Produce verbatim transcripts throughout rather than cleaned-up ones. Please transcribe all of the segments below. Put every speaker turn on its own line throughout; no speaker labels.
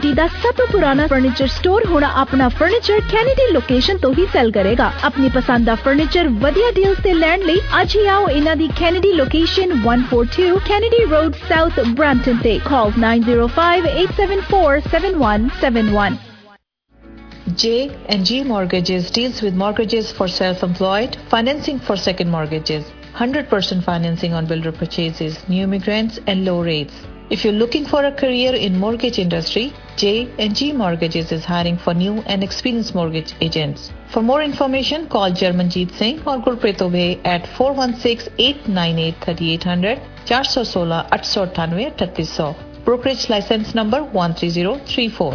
ਦਾ ਸਭ ਤੋਂ ਪੁਰਾਣਾ ਫਰਨੀਚਰ ਸਟੋਰ ਹੁਣ ਆਪਣਾ ਫਰਨੀਚਰ ਕੈਨੇਡੀ ਲੋਕੇਸ਼ਨ ਤੋਂ ਹੀ ਸੈਲ ਕਰੇਗਾ। ਆਪਣੀ ਪਸੰਦ ਦਾ ਫਰਨੀਚਰ ਵਧੀਆ ਡੀਲਸ ਤੇ ਲੈਣ ਲਈ ਅੱਜ ਹੀ ਆਓ ਇਹਨਾਂ ਦੀ Kennedy location one forty-two Kennedy Road South Brampton ਤੇ call nine zero five eight seven four seven one seven one.
J and G Mortgages deals with mortgages for self-employed, financing for second mortgages, one hundred percent financing on builder purchases, new immigrants and low rates. If you're looking for a career in mortgage industry, J and G Mortgages is hiring for new and experienced mortgage agents. For more information, call Jarmanjeet Singh or Gurpreet Obey at four one six, eight nine eight, three eight zero zero, four one six, eight eight nine eight, three eight zero zero. Brokerage license number one three zero three four.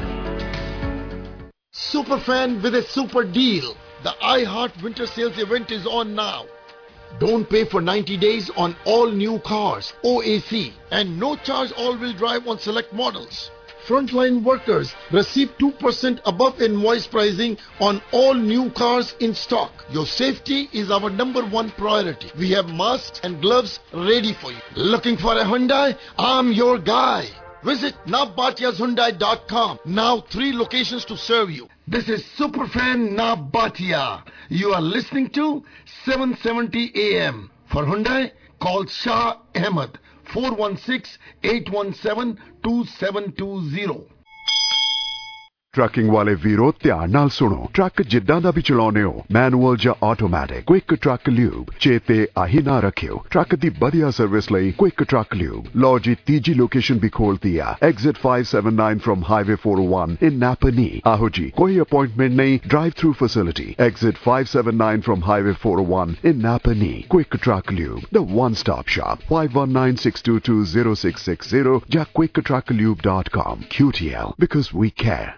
Superfan with a super deal. The iHeart Winter Sales event is on now. Don't pay for ninety days on all new cars, O A C, and no charge all-wheel drive on select models. Frontline workers receive two percent above invoice pricing on all new cars in stock. Your safety is our number one priority. We have masks and gloves ready for you. Looking for a Hyundai? I'm your guy. Visit nabatias hyundai dot com. Now three locations to serve you. This is Superfan Nabatia. You are listening to seven seventy A M. For Hyundai, call Shah Ahmed four one six, eight one seven, two seven two zero.
Trucking ਵਾਲੇ ਵੀਰੋ ਧਿਆਨ ਨਾਲ ਸੁਣੋ। Truck ਜਿੱਦਾਂ ਦਾ ਵੀ ਚਲਾਉਨੇ ਹੋ, manual ਜਾਂ automatic, quick truck lube ਚੇਤੇ ਆਹੀ ਨਾ ਰੱਖਿਓ। ਟਰੱਕ ਦੀ ਵਧੀਆ ਸਰਵਿਸ ਲਈ ਕੁਇਕ ਟਰੱਕ ਲਿਊਬ। ਲਓ ਜੀ ਤੀਜੀ ਲੋਕੇਸ਼ਨ ਵੀ ਖੋਲਤੀ ਆ, exit five seventy-nine from highway four oh one in Napanee. ਆਹੋ ਜੀ, ਕੋਈ ਅਪਾਇੰਟਮੈਂਟ ਨਹੀਂ, drive through facility. Exit five seventy-nine from highway four oh one in Napanee. Quick truck lube, the one stop shop. five one nine, six two two, zero six six zero ਜਾਂ quick truck lube dot com. Q T L, because we care.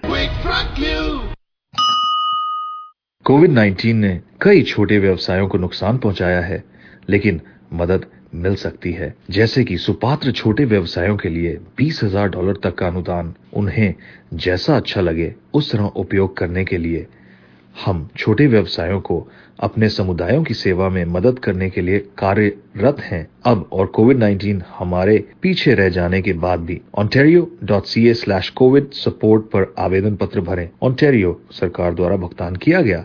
Covid nineteen ने कई छोटे व्यवसायों को नुकसान पहुंचाया है, लेकिन मदद मिल सकती है। जैसे कि सुपात्र छोटे व्यवसायों के लिए बीस हजार डॉलर तक का अनुदान। उन्हें जैसा अच्छा लगे उस तरह उपयोग करने के लिए हम छोटे व्यवसायों को अपने समुदायों की सेवा में मदद करने के लिए कार्यरत हैं। अब और कोविड नाइन्टीन हमारे पीछे रह जाने के बाद भी ontario dot c a slash covid support पर आवेदन पत्र भरें। ontario सरकार द्वारा भुगतान किया गया।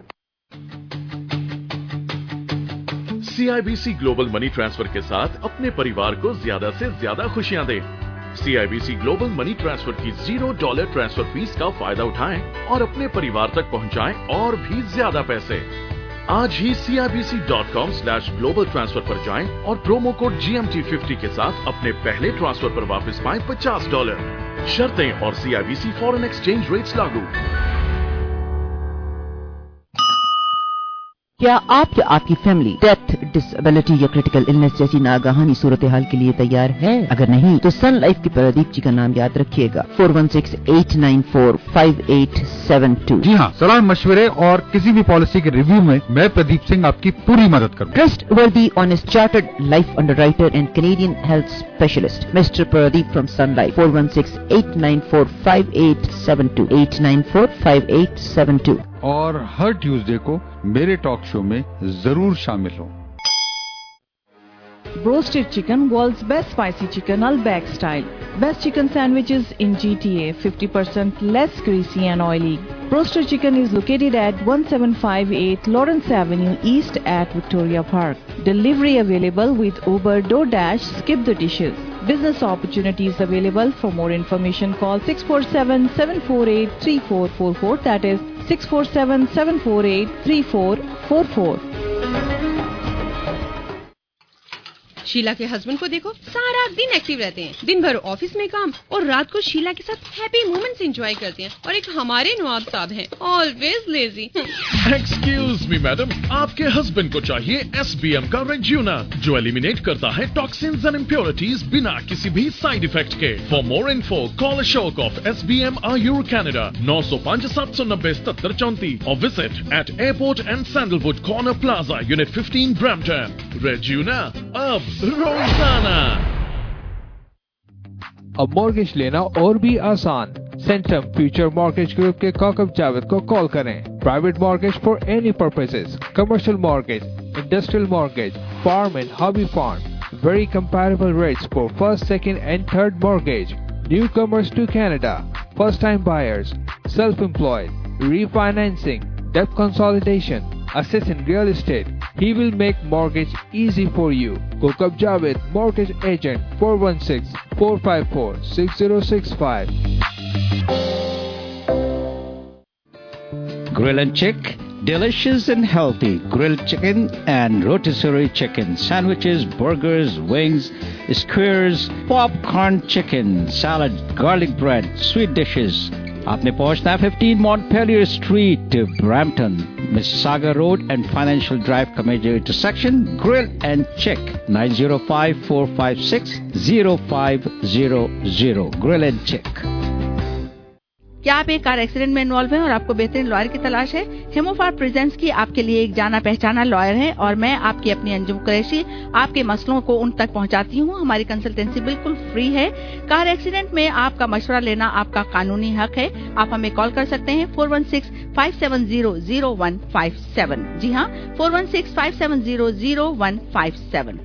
C I B C global money transfer के साथ अपने परिवार को ज्यादा से ज्यादा खुशियां दें। C I B C global money transfer की जीरो डॉलर ट्रांसफर फीस का फायदा उठाएं और अपने परिवार तक पहुंचाएं और भी ज्यादा पैसे। आज ही C I B C dot com slash global transfer पर जाएं और promo code G M T fifty के साथ अपने पहले ट्रांसफर पर वापस पाएं पचास डॉलर। शर्तें और C I B C foreign exchange rates लागू।
क्या आप या आपकी फैमिली डेथ, डिसेबिलिटी या क्रिटिकल इलनेस जैसी नागहानी सूरत हाल के लिए तैयार है? अगर नहीं तो सन लाइफ के प्रदीप जी का नाम याद रखिएगा, four one six, eight nine four, five eight seven two।
जी हाँ, सलाह मशवरे और किसी भी पॉलिसी के रिव्यू में मैं प्रदीप सिंह आपकी पूरी मदद करूँगा।
Trustworthy honest chartered life underwriter and Canadian health specialist mister Pradeep from Sun Life four one six, eight nine four, five eight seven two, eight nine four, five eight seven two।
और हर Tuesday को मेरे talk show में जरूर शामिल हो।
Roasted chicken, world's best spicy chicken, Outback style. Best chicken sandwiches in G T A, fifty percent less greasy and oily. Roasted chicken is located at seventeen fifty-eight Lawrence Avenue East at Victoria Park. Delivery available with Uber, DoorDash, Skip the Dishes. Business opportunities available. For more information, call six four seven, seven four eight, three four four four. That is six four seven, seven four eight, three four four four.
Sheila के husband को देखो, सारा दिन active रहते हैं, दिन भर office में काम और रात को शीला के साथ हैप्पी मोमेंट्स एंजॉय करते हैं। और एक हमारे नवाब साहब हैं, always lazy.
Excuse me madam, आपके हस्बैंड को चाहिए एस बी एम का रेज्यूना, जो एलिमिनेट करता है टॉक्सिन्स एंड इम्प्योरिटीज बिना किसी भी साइड इफेक्ट के। For more info call Ashok of S B M Ayur Canada नौ सौ पाँच सात सौ नब्बे सत्तर चौंतीस और visit at Airport and Sandalwood Corner Plaza unit fifteen Brampton. रेज्यूना अब रोजाना।
अब मॉर्गेज लेना और भी आसान। सेंटम फ्यूचर मॉर्गेज ग्रुप के काकब जावेद को कॉल करें। Private mortgage for any purposes, commercial mortgage, industrial mortgage, farm and hobby farm. Very comparable rates for first, second and third mortgage. Newcomers to Canada. first-time buyers, self-employed, refinancing, debt consolidation, assessing real estate. He will make mortgage easy for you. Kokab Javed, Mortgage Agent, four one six, four five four, six zero six five.
Grill and Chick, delicious and healthy grilled chicken and rotisserie chicken, sandwiches, burgers, wings, skewers, popcorn chicken, salad, garlic bread, sweet dishes. آپ نے پہنچنا ہے fifteen Montpelier Street, Brampton, Mississauga Road and Financial Drive کا major intersection. Grill and Chick, nine zero five, four five six, zero five zero zero. Grill and Chick.
کیا آپ ایک car accident میں involve ہیں اور آپ کو بہترین لائر کی تلاش ہے؟ ہیموفار پریزنٹس کی آپ کے لیے ایک جانا پہچانا لائر ہے اور میں آپ کی اپنی انجم قریشی آپ کے مسئلوں کو ان تک پہنچاتی ہوں. ہماری کنسلٹنسی بالکل فری ہے. کار ایکسیڈنٹ میں آپ کا مشورہ لینا آپ کا قانونی حق ہے. آپ ہمیں کال کر سکتے ہیں four one six five seven zero zero one five seven. جی ہاں, four one six five seven zero zero one five seven.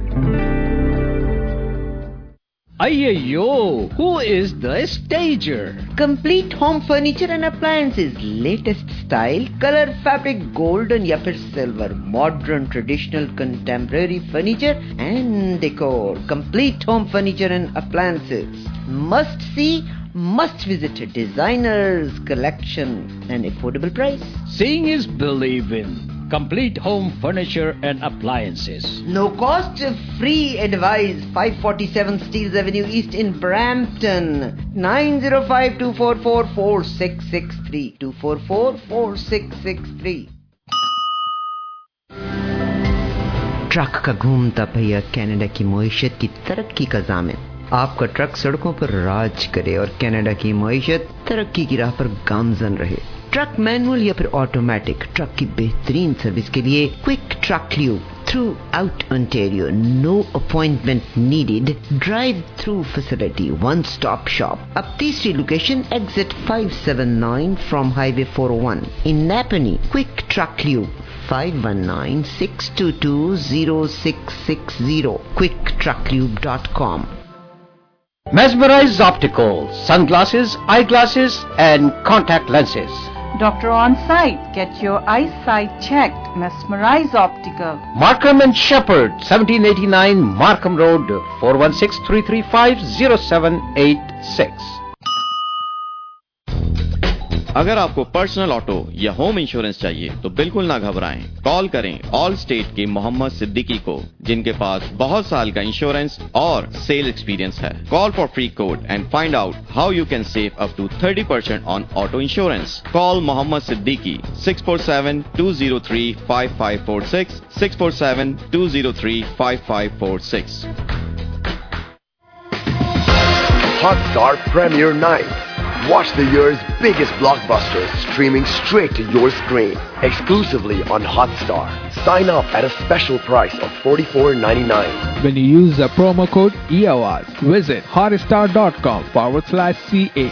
Ayyo, who is the stager?
Complete home furniture and appliances, latest style, color, fabric, golden या फिर silver, modern, traditional, contemporary furniture and decor. Complete home furniture and appliances. Must see, must visit. Designers collection and affordable price.
Seeing is believing. Complete home furniture and appliances.
No cost, free advice. five forty-seven Steeles Avenue East in Brampton. nine zero five, two four four, four six six three. two four four, four six six three. Truck کا گھومتا پہیا Canada کی معیشت کی ترقی کا ضامن. آپ کا ٹرک سڑکوں پر راج کرے اور کینیڈا کی معیشت ترقی کی راہ پر گامزن رہے. ٹرک مینول یا پھر آٹومیٹک, ٹرک کی بہترین سروس کے لیے کوئک ٹرک لیو تھرو آؤٹ انٹیریو. No appointment needed, drive through facility, one stop shop. اب تیسری location exit five seven nine from highway four oh one in Napanee. Quick truck lube five one nine, six two two, zero six six zero. quick truck lube dot com.
Mesmerize Optical, sunglasses, eyeglasses and contact lenses.
Doctor on site. Get your eyesight checked. Mesmerize Optical.
Markham and Shepherd, seventeen eighty-nine Markham Road, four one six, three three five, zero seven eight six.
اگر آپ کو personal auto یا home insurance چاہیے تو بالکل نہ گھبرائیں. کال کریں آل state کے محمد صدیقی کو, جن کے پاس بہت سال کا انشورنس اور سیل ایکسپیرینس ہے. Call for free quote and find out how you can save up to thirty percent on auto insurance. Call Mohammad Siddiqui six four seven two zero three five five four six six four seven two zero three five five four six.
Hotstar Premier Night. Watch the year's biggest blockbusters streaming straight to your screen, exclusively on Hotstar. Sign up at a special price of forty-four ninety-nine.
When you use the promo code E A W A Z, visit hotstar.com forward slash CA.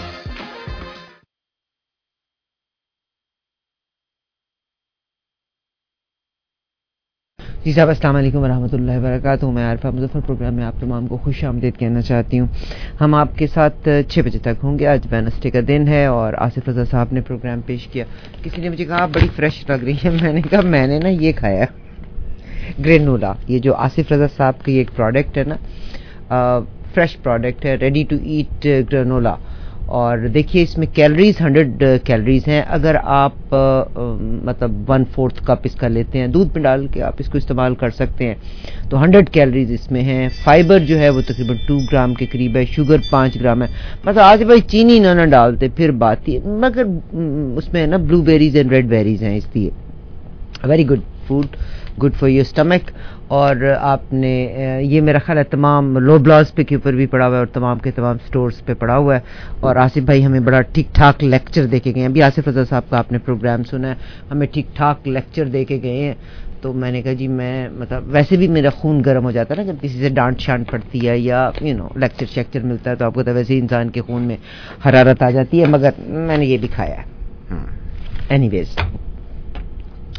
جی صاحب, السلام علیکم ورحمۃ اللہ وبرکاتہ. میں Arifa Muzaffar programme میں آپ تمام کو خوش آمدید کہنا چاہتی ہوں. ہم آپ کے ساتھ چھ بجے تک ہوں گے. آج وینسڈے کا دن ہے اور آصف رضا صاحب نے پروگرام پیش کیا. کسی نے مجھے کہا بڑی فریش لگ رہی ہے. میں نے کہا میں نے نا یہ کھایا گرینولا, یہ جو آصف رضا صاحب کی ایک پروڈکٹ ہے نا, فریش پروڈکٹ ہے, ریڈی ٹو ایٹ گرینولا. اور دیکھیے اس میں کیلریز ہنڈریڈ کیلریز ہیں. اگر آپ مطلب ون فورتھ کپ اس کا لیتے ہیں, دودھ میں ڈال کے آپ اس کو استعمال کر سکتے ہیں, تو ہنڈریڈ کیلریز اس میں ہیں. فائبر جو ہے وہ تقریباً ٹو گرام کے قریب ہے. شوگر پانچ گرام ہے. مطلب آج بھائی چینی نہ نہ ڈالتے پھر بات ہی, مگر اس میں نا blueberries and red berries ہیں, اس لیے very good food, good for your stomach. اور آپ نے یہ میرا خیال ہے تمام لو بلاز پہ کے اوپر بھی پڑا ہوا ہے اور تمام کے تمام سٹورز پہ پڑا ہوا ہے. اور آصف بھائی ہمیں بڑا ٹھیک ٹھاک لیکچر دے کے گئے ہیں. ابھی آصف رضا صاحب کا آپ نے پروگرام سنا ہے, ہمیں ٹھیک ٹھاک لیکچر دے کے گئے ہیں. تو میں نے کہا جی میں مطلب ویسے بھی میرا خون گرم ہو جاتا ہے نا جب کسی سے ڈانٹ شانٹ پڑتی ہے یا یو نو لیکچر شیکچر ملتا ہے, تو آپ کو تو ویسے ہی انسان کے خون میں حرارت آ جاتی ہے. مگر میں نے یہ بھی کھایا ہے. اینی ویز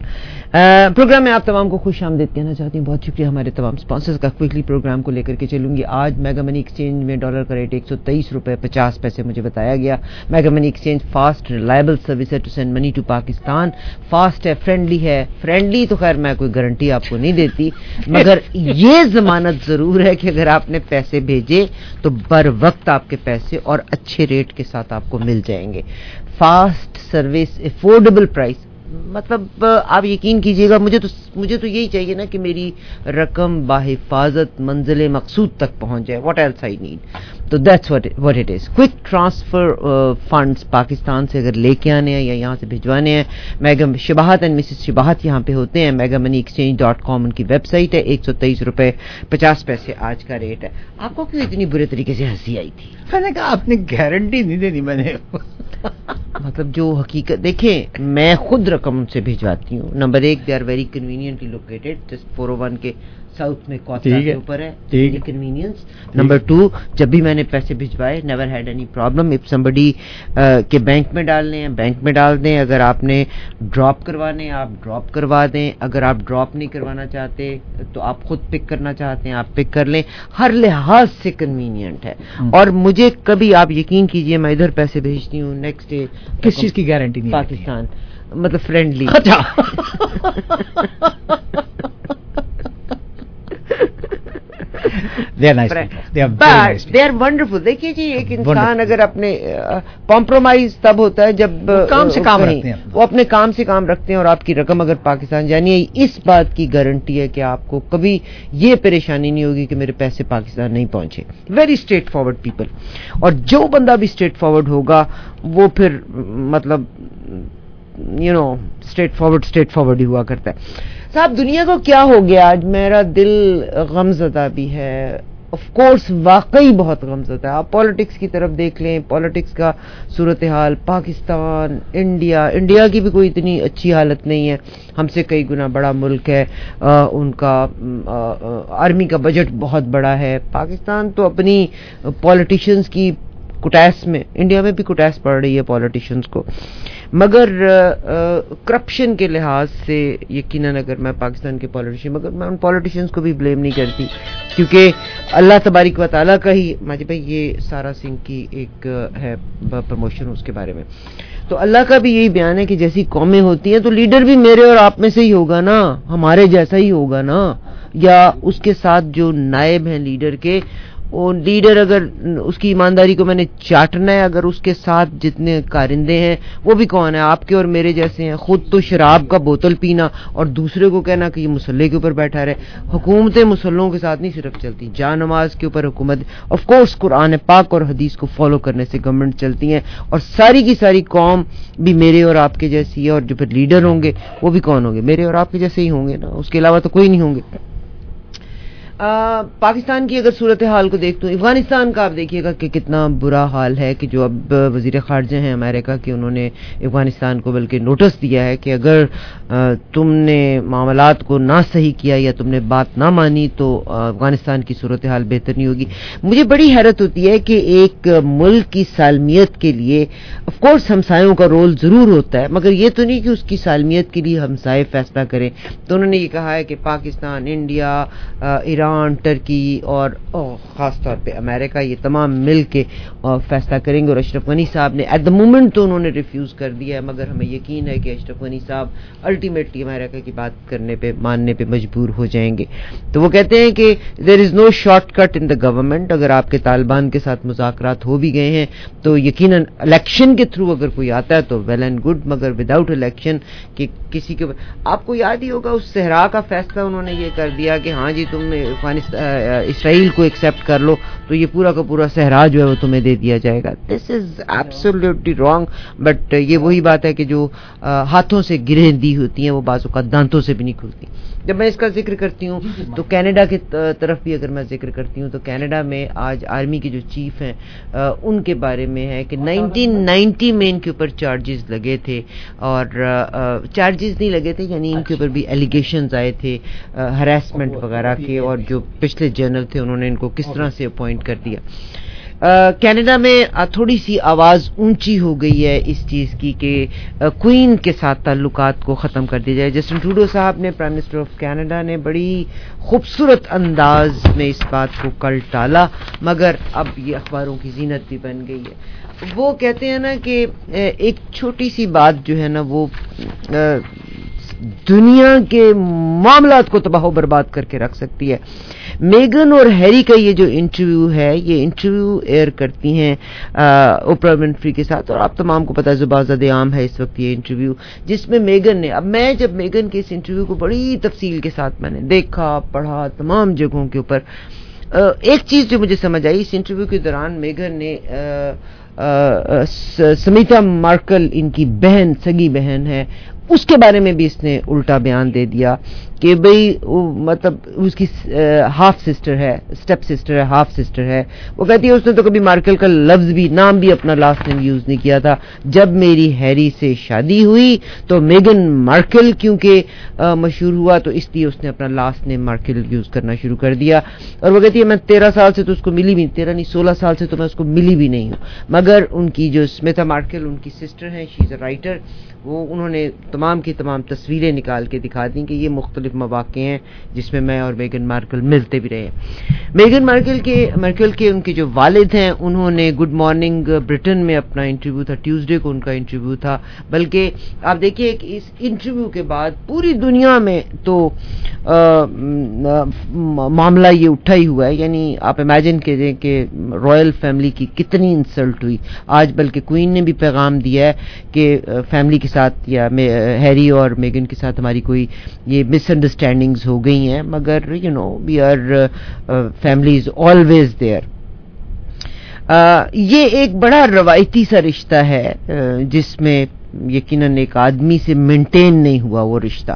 پروگرام میں آپ تمام کو خوش آمدید کہنا چاہتی ہوں. بہت شکریہ ہمارے تمام اسپانسرز کا. کوئکلی پروگرام کو لے کر کے چلوں گی. آج میگا منی ایکسچینج میں ڈالر کا ریٹ ایک سو تیئیس روپے پچاس پیسے مجھے بتایا گیا. Mega money exchange fast reliable service ہے to send money to Pakistan. Fast ہے, فرینڈلی ہے. فرینڈلی تو خیر میں کوئی گارنٹی آپ کو نہیں دیتی, مگر یہ ضمانت ضرور ہے کہ اگر آپ نے پیسے بھیجے تو بر وقت آپ کے پیسے اور اچھے ریٹ کے ساتھ آپ کو مل جائیں گے. Fast service, affordable price. مطلب آپ یقین کیجئے گا, مجھے تو مجھے تو یہی چاہیے نا کہ میری رقم باحفاظت منزل مقصود تک پہنچ جائے. What else I need. تو that's what what it is. Quick transfer funds Pakistan سے اگر لے کے آنے ہیں یا یہاں سے بھجوانے ہیں, mega Shabahat and mrs Shabahat یہاں پہ ہوتے ہیں. Mega money exchange dot com ان کی ویب سائٹ ہے. ایک سو تیئیس روپے پچاس پیسے آج کا ریٹ ہے. آپ کو کیوں اتنی برے طریقے سے ہنسی آئی تھی؟
میں نے کہا آپ نے گارنٹی نہیں دینی. میں نے
مطلب جو حقیقت دیکھیں, میں خود رقم سے بھجواتی ہوں. نمبر ایک, they are very conveniently located, just four oh one کے ساؤتھ میں کوتا کے اوپر ہے, کنوینئنس. نمبر ٹو, جب بھی میں نے پیسے بھجوائے never had any problem. If somebody کے بینک میں ڈالنے ہیں بینک میں ڈال دیں, اگر آپ نے ڈراپ کروانے ہیں آپ ڈراپ کروا دیں, اگر آپ ڈراپ نہیں کروانا چاہتے تو آپ خود پک کرنا چاہتے ہیں آپ پک کر لیں. ہر لحاظ سے کنوینئنٹ ہے. اور مجھے کبھی آپ یقین کیجئے میں ادھر پیسے بھیجتی ہوں, نیکسٹ ڈے
کس چیز کی گارنٹی نہیں؟
پاکستان, مطلب فرینڈلی. دیکھیے جی, ایک انسان اگر اپنے کمپرومائز تب ہوتا ہے جب
کام سے کام رکھتے ہیں,
وہ اپنے کام سے کام رکھتے ہیں. اور آپ کی رقم اگر پاکستان جانی ہے, اس بات کی گارنٹی ہے کہ آپ کو کبھی یہ پریشانی نہیں ہوگی کہ میرے پیسے پاکستان نہیں پہنچے. Very straightforward people. اور جو بندہ بھی اسٹریٹ فارورڈ ہوگا وہ پھر مطلب you know straightforward straightforward ہی ہوا کرتا ہے. صاحب دنیا کو کیا ہو گیا آج؟ میرا دل غمزدہ بھی ہے, آف کورس واقعی بہت غمزدہ ہے. آپ پالیٹکس کی طرف دیکھ لیں, پالیٹکس کا صورتحال, پاکستان, انڈیا. انڈیا کی بھی کوئی اتنی اچھی حالت نہیں ہے, ہم سے کئی گنا بڑا ملک ہے. آ, ان کا آرمی کا بجٹ بہت بڑا ہے. پاکستان تو اپنی پالیٹیشنز کی کٹیس میں, انڈیا میں بھی کٹیس پڑ رہی ہے پالیٹیشنز کو, مگر کرپشن کے لحاظ سے یقیناً اگر میں پاکستان کے پالیٹیشین, مگر میں ان پالیٹیشنز کو بھی بلیم نہیں کرتی کیونکہ اللہ تبارک و تعالیٰ کا ہی. ماجد بھائی یہ سارا سنگھ کی ایک ہے پروموشن اس کے بارے میں, تو اللہ کا بھی یہی بیان ہے کہ جیسی قومیں ہوتی ہیں تو لیڈر بھی میرے اور آپ میں سے ہی ہوگا نا, ہمارے جیسا ہی ہوگا نا, یا اس کے ساتھ جو نائب ہیں لیڈر کے, وہ لیڈر اگر اس کی ایمانداری کو میں نے چاٹنا ہے, اگر اس کے ساتھ جتنے کارندے ہیں وہ بھی کون ہیں, آپ کے اور میرے جیسے ہیں. خود تو شراب کا بوتل پینا اور دوسرے کو کہنا کہ یہ مسلح کے اوپر بیٹھا رہے. حکومتیں مسلحوں کے ساتھ نہیں صرف چلتی, جا نماز کے اوپر حکومت, آف کورس قرآن پاک اور حدیث کو فالو کرنے سے گورنمنٹ چلتی ہیں. اور ساری کی ساری قوم بھی میرے اور آپ کے جیسی ہے, اور جو پھر لیڈر ہوں گے وہ بھی کون ہوں گے, میرے اور آپ کے جیسے ہی ہوں گے نا, اس کے علاوہ تو کوئی نہیں ہوں گے. آ, پاکستان کی اگر صورتحال کو دیکھتے ہوں, افغانستان کا آپ دیکھیے گا کہ کتنا برا حال ہے کہ جو اب وزیر خارجہ ہیں امریکہ کے, انہوں نے افغانستان کو بلکہ نوٹس دیا ہے کہ اگر آ, تم نے معاملات کو نہ صحیح کیا یا تم نے بات نہ مانی تو افغانستان کی صورتحال بہتر نہیں ہوگی. مجھے بڑی حیرت ہوتی ہے کہ ایک ملک کی سالمیت کے لیے آف کورس ہمسایوں کا رول ضرور ہوتا ہے, مگر یہ تو نہیں کہ اس کی سالمیت کے لیے ہمسائے فیصلہ کریں. تو انہوں نے یہ کہا ہے کہ پاکستان, انڈیا, ایران, ٹرکی اور خاص طور پہ امریکہ, یہ تمام مل کے فیصلہ کریں گے. اور اشرف غنی صاحب نے ایٹ دا مومنٹ تو انہوں نے ریفیوز کر دیا ہے, مگر ہمیں یقین ہے کہ اشرف غنی صاحب الٹیمیٹلی امریکہ کی بات کرنے پہ ماننے پہ مجبور ہو جائیں گے. تو وہ کہتے ہیں کہ دیر از نو short cut in the government. اگر آپ کے طالبان کے ساتھ مذاکرات ہو بھی گئے ہیں تو یقیناً الیکشن کے تھرو اگر کوئی آتا ہے تو ویل اینڈ گڈ, مگر وداؤٹ الیکشن کہ کسی کے. آپ کو یاد ہی ہوگا اس صحرا کا فیصلہ انہوں نے یہ کر دیا کہ ہاں جی تم اسرائیل کو ایکسیپٹ کر لو تو یہ پورا کا پورا صحرا جو ہے وہ تمہیں دے دیا جائے گا. This is absolutely wrong. But یہ وہی بات ہے کہ جو ہاتھوں سے گرہ دی ہوتی ہیں وہ بعض اوقات دانتوں سے بھی نہیں کھلتی. جب میں اس کا ذکر کرتی ہوں تو کینیڈا کی طرف بھی اگر میں ذکر کرتی ہوں تو کینیڈا میں آج آرمی کے جو چیف ہیں ان کے بارے میں ہے کہ نائنٹین نائنٹی میں ان کے اوپر چارجز لگے تھے, اور چارجز نہیں لگے تھے یعنی ان کے اوپر بھی ایلیگیشنز آئے تھے ہراسمنٹ وغیرہ کے, اور جو پچھلے جنرل تھے انہوں نے ان کو کس طرح سے اپوائنٹ کر دیا. کینیڈا میں تھوڑی سی آواز اونچی ہو گئی ہے اس چیز کی کہ کوئین کے ساتھ تعلقات کو ختم کر دیا جائے. جسٹن ٹروڈو صاحب نے، پرائم منسٹر آف کینیڈا نے، بڑی خوبصورت انداز میں اس بات کو کل ٹالا، مگر اب یہ اخباروں کی زینت بھی بن گئی ہے. وہ کہتے ہیں نا کہ ایک چھوٹی سی بات جو ہے نا وہ دنیا کے معاملات کو تباہ و برباد کر کے رکھ سکتی ہے. میگن اور ہیری کا یہ جو انٹرویو ہے، یہ انٹرویو ایئر کرتی ہیں اوپرا ونفری کے ساتھ، اور آپ تمام کو پتا ہے زبان زد عام ہے اس وقت یہ انٹرویو، جس میں میگن نے، اب میں جب میگن کے اس انٹرویو کو بڑی تفصیل کے ساتھ میں نے دیکھا، پڑھا تمام جگہوں کے اوپر، ایک چیز جو مجھے سمجھ آئی اس انٹرویو کے دوران، میگن نے سمیتا مارکل، ان کی بہن، سگی بہن ہے، اس کے بارے میں بھی اس نے الٹا بیان دے دیا کہ بھئی مطلب اس کی ہاف سسٹر ہے، سٹیپ سسٹر ہے، ہاف سسٹر ہے. وہ کہتی ہے اس نے تو کبھی مارکل کا لفظ بھی، نام بھی اپنا لاسٹ نیم یوز نہیں کیا تھا. جب میری ہیری سے شادی ہوئی تو میگن مارکل کیونکہ مشہور ہوا تو اس لیے اس نے اپنا لاسٹ نیم مارکل یوز کرنا شروع کر دیا. اور وہ کہتی ہے میں تیرہ سال سے تو اس کو ملی بھی، تیرہ نہیں سولہ سال سے تو میں اس کو ملی بھی نہیں ہوں. مگر ان کی جو سمیتا مارکل ان کی سسٹر ہیں، شی از اے رائٹر، وہ انہوں نے تمام کی تمام تصویریں نکال کے دکھا دیں کہ یہ مختلف مواقع ہیں جس میں میں اور میگن مارکل ملتے بھی رہے. میگن مارکل کے مارکل کے ان کے جو والد ہیں انہوں نے گڈ مارننگ برٹن میں اپنا انٹرویو تھا، ٹیوزڈے کو ان کا انٹرویو تھا. بلکہ آپ دیکھیے کہ اس انٹرویو کے بعد پوری دنیا میں تو معاملہ یہ اٹھا ہی ہوا ہے. یعنی آپ امیجن کیجئے کہ رائل فیملی کی کتنی انسلٹ ہوئی. آج بلکہ کوئین نے بھی پیغام دیا ہے کہ فیملی کے ساتھ یا ہیری اور میگن کے ساتھ ہماری کوئی یہ مس انڈرسٹینڈنگز ہو گئی ہیں، مگر you know we are family is always there. یہ ایک بڑا روایتی سا رشتہ ہے جس میں یقیناً ایک آدمی سے مینٹین نہیں ہوا وہ رشتہ.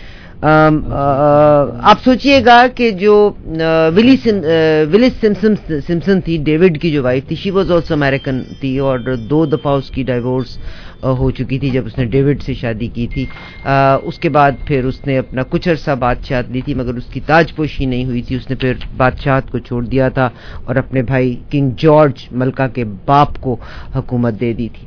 آپ سوچئے گا کہ جو ولی ولس سمسن تھی، ڈیوڈ کی جو وائف تھی، شی واز آلسو امیریکن تھی اور دو دفعہ اس کی ڈائیورس ہو چکی تھی جب اس نے ڈیوڈ سے شادی کی تھی. اس کے بعد پھر اس نے اپنا کچھ عرصہ بادشاہت لی تھی مگر اس کی تاج پوشی نہیں ہوئی تھی. اس نے پھر بادشاہت کو چھوڑ دیا تھا اور اپنے بھائی کنگ جارج ملکہ کے باپ کو حکومت دے دی تھی.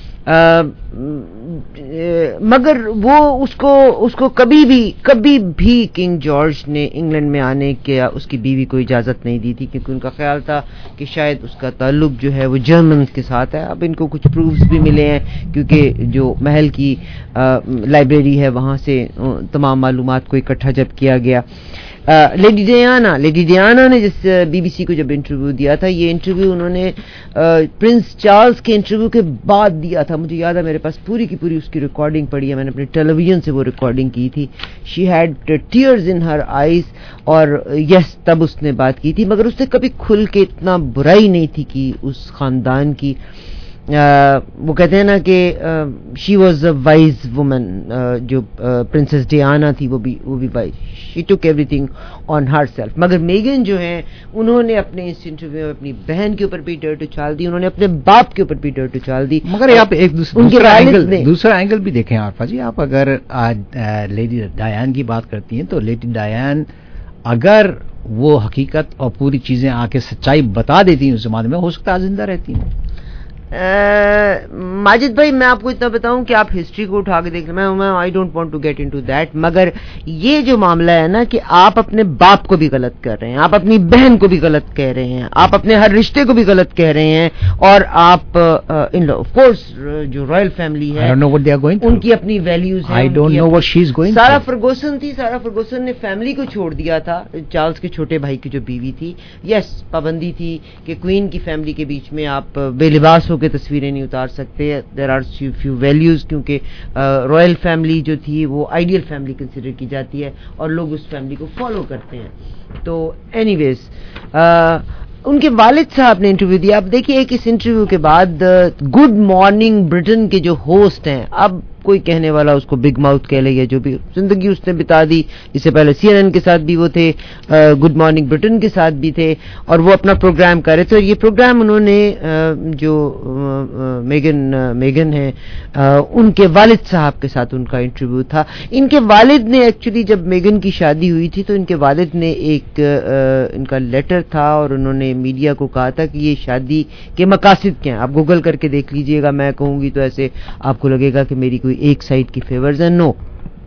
مگر وہ اس کو اس کو کبھی بھی کبھی بھی کنگ جارج نے انگلینڈ میں آنے کے اس کی بیوی کو اجازت نہیں دی تھی، کیونکہ ان کا خیال تھا کہ شاید اس کا تعلق جو ہے وہ جرمنز کے ساتھ ہے. اب ان کو کچھ پروفز بھی ملے ہیں کیونکہ جو محل کی لائبریری ہے وہاں سے تمام معلومات کو اکٹھا جب کیا گیا. لیڈی ڈیانا لیڈی ڈیانا نے جس بی بی سی کو جب انٹرویو دیا تھا، یہ انٹرویو انہوں نے پرنس چارلز کے انٹرویو کے بعد دیا تھا. مجھے یاد ہے میرے پاس پوری کی پوری اس کی ریکارڈنگ پڑی ہے، میں نے اپنے ٹیلی ویژن سے وہ ریکارڈنگ کی تھی. She had tears in her eyes, اور یس تب اس نے بات کی تھی مگر اس نے کبھی کھل کے اتنا برائی نہیں تھی کی اس خاندان کی. وہ کہتے ہیں نا کہ she was a wise woman, جو پرنسس ڈیانا تھی وہ بھی وہ بھی wise, she took everything on herself. مگر میگن جو ہیں انہوں نے اپنے اس انٹرویو میں اپنی بہن کے اوپر بھی ڈرٹ اچھال دی، انہوں نے اپنے باپ کے اوپر بھی ڈرٹ اچھال دی.
مگر آپ ایک دوسرا اینگل دوسرا اینگل بھی دیکھیں عارفہ جی. آپ اگر آج لیڈی ڈایان کی بات کرتی ہیں تو لیڈی ڈایان اگر وہ حقیقت اور پوری چیزیں آ کے سچائی بتا دیتی ہیں اس زمانے میں، ہو سکتا ہے زندہ رہتی ہیں.
ماجد بھائی میں آپ کو اتنا بتاؤں کہ آپ ہسٹری کو اٹھا کے دیکھ لیں، میں I don't want to get into that, مگر یہ جو معاملہ ہے نا کہ آپ اپنے باپ کو بھی غلط کر رہے ہیں، آپ اپنی بہن کو بھی غلط کہہ رہے ہیں، آپ اپنے ہر رشتے کو بھی غلط کہہ رہے ہیں، اور آپ ان آف کورس جو رائل فیملی ہے ان کی اپنی ویلیوز ہیں. سارا فرگوسن تھی، سارا فرگوسن نے فیملی کو چھوڑ دیا تھا. چارلز کے چھوٹے بھائی کی جو بیوی تھی، یس پابندی تھی کہ کوئین کی فیملی کے بیچ میں آپ بے لباس ہو کے تصویریں نہیں اتار سکتے. دیر آر فیو ویلیوز، کیونکہ رائل فیملی جو تھی وہ آئیڈیل فیملی کنسیڈر کی جاتی ہے اور لوگ اس فیملی کو فالو کرتے ہیں. تو اینی ویز ان کے والد صاحب نے انٹرویو دیا. اب دیکھیے ایک اس انٹرویو کے بعد گڈ مارننگ برٹن کے جو ہوسٹ ہیں، اب کوئی کہنے والا اس کو بگ ماؤتھ کہہ لے یا جو بھی زندگی اس نے بتا دی. اس سے پہلے سی این این کے ساتھ بھی وہ تھے, گڈ مارننگ برٹن کے ساتھ بھی تھے, اور وہ اپنا پروگرام کر رہے تھے. اور یہ پروگرام انہوں نے جو میگن میگن ہے ان کے والد صاحب کے ساتھ ان کا انٹرویو تھا. ان کے والد نے ایکچولی جب میگن کی شادی ہوئی تھی تو ان کے والد نے ایک ان کا لیٹر تھا اور انہوں نے میڈیا کو کہا تھا کہ یہ شادی کے مقاصد کیا ہیں. آپ گوگل کر کے دیکھ لیجئے گا, میں کہوں گی تو ایسے آپ کو لگے گا کہ میری کوئی ایک سائڈ کی فیورز ہیں. نو,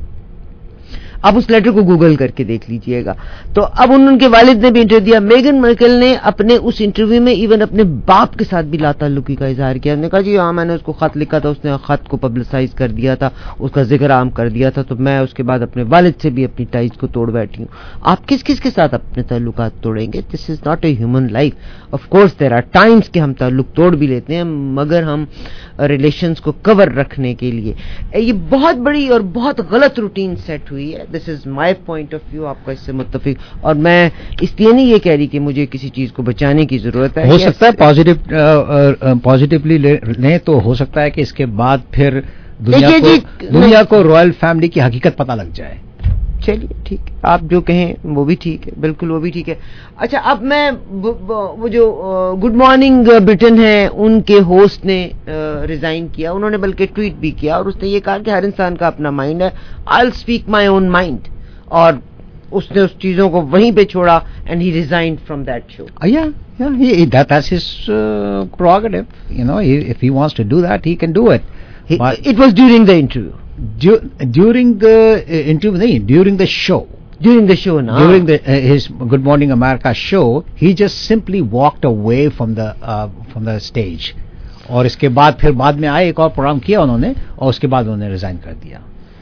آپ اس لیٹر کو گوگل کر کے دیکھ لیجئے گا. تو اب ان کے والد نے بھی انٹرویو دیا. میگن مرکل نے اپنے اس انٹرویو میں ایون اپنے باپ کے ساتھ بھی لا تعلقی کا اظہار کیا. انہوں نے کہا جی ہاں میں نے اس کو خط لکھا تھا, اس نے خط کو پبلسائز کر دیا تھا, اس کا ذکر عام کر دیا تھا, تو میں اس کے بعد اپنے والد سے بھی اپنی ٹائز کو توڑ بیٹھی ہوں. آپ کس کس کے ساتھ اپنے تعلقات توڑیں گے؟ This is not a human life. Of course there are times کہ ہم تعلق توڑ بھی لیتے ہیں, مگر ہم ریلیشنز کو کور رکھنے کے لیے یہ بہت بڑی اور بہت غلط روٹین سیٹ ہوئی ہے. This is my point of view. آپ کا اس سے متفق, اور میں اس لیے نہیں یہ کہہ رہی کہ مجھے کسی چیز کو بچانے کی ضرورت ہے.
ہو سکتا ہے پازیٹیو پازیٹیولی لیں تو ہو سکتا ہے کہ اس کے بعد پھر دنیا کو دنیا کو رائل فیملی کی حقیقت پتہ لگ جائے.
چلیے ٹھیک, آپ جو کہیں وہ بھی ٹھیک ہے, بالکل وہ بھی ٹھیک ہے. اچھا, اب میں وہ جو گڈ مارننگ برٹن ہے ان کے ہوسٹ نے ریزائن کیا, انہوں نے بلکہ ٹویٹ بھی کیا, اور اس نے یہ کہا کہ ہر انسان کا اپنا مائنڈ ہے, آئی will speak my own mind, اور اس نے اس چیزوں کو وہیں پہ چھوڑا and he resigned from that show.
Yeah, yeah, he, that, that's his uh, prerogative. You know, he, if he wants to do that, he can do it.
He, it was during the interview.
Du, during the uh, interview, nahin, during the show.
During the show, na.
During the uh, his Good Morning America show, he just simply walked away from the uh, from the stage. اور اس کے بعد پھر بعد میں آئے, ایک اور programme کیا انہوں نے, اور اس کے بعد انہوں نے ریزائن کر دیا.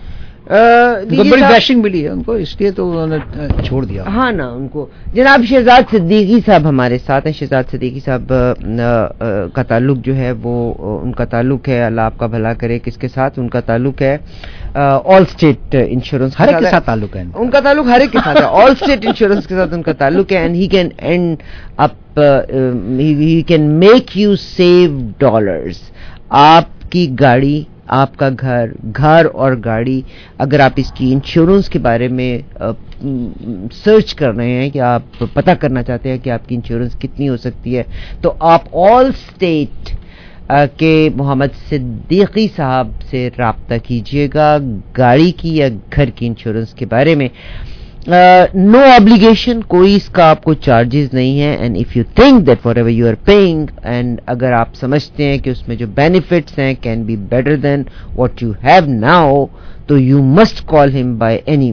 بڑی بیشنگ ملی ہے ان کو, اس لیے تو انہوں نے چھوڑ دیا.
ہاں نا, ان کو. جناب شہزاد صدیقی صاحب ہمارے ساتھ ہیں. شہزاد صدیقی صاحب کا تعلق جو ہے وہ ان کا تعلق ہے, اللہ آپ کا بھلا کرے, کس کے ساتھ ان کا تعلق ہے؟ آل اسٹیٹ انشورنس.
ہر ایک کے ساتھ تعلق ہے
ان کا تعلق, ہر ایک کے ساتھ ہے. آل اسٹیٹ انشورنس کے ساتھ ان کا تعلق ہے, and he can end up he can make you save dollars. آپ کی گاڑی, آپ کا گھر گھر اور گاڑی, اگر آپ اس کی انشورنس کے بارے میں سرچ کر رہے ہیں کہ آپ پتہ کرنا چاہتے ہیں کہ آپ کی انشورنس کتنی ہو سکتی ہے, تو آپ آل اسٹیٹ کے محمد صدیقی صاحب سے رابطہ کیجئے گا گاڑی کی یا گھر کی انشورنس کے بارے میں. نو آبلیگیشن, کوئی اس کا آپ کو چارجز نہیں ہے. And if you think that whatever you are paying, and اگر آپ سمجھتے ہیں کہ اس میں جو بینیفٹس ہیں can be better than what you have now, تو you must call him by any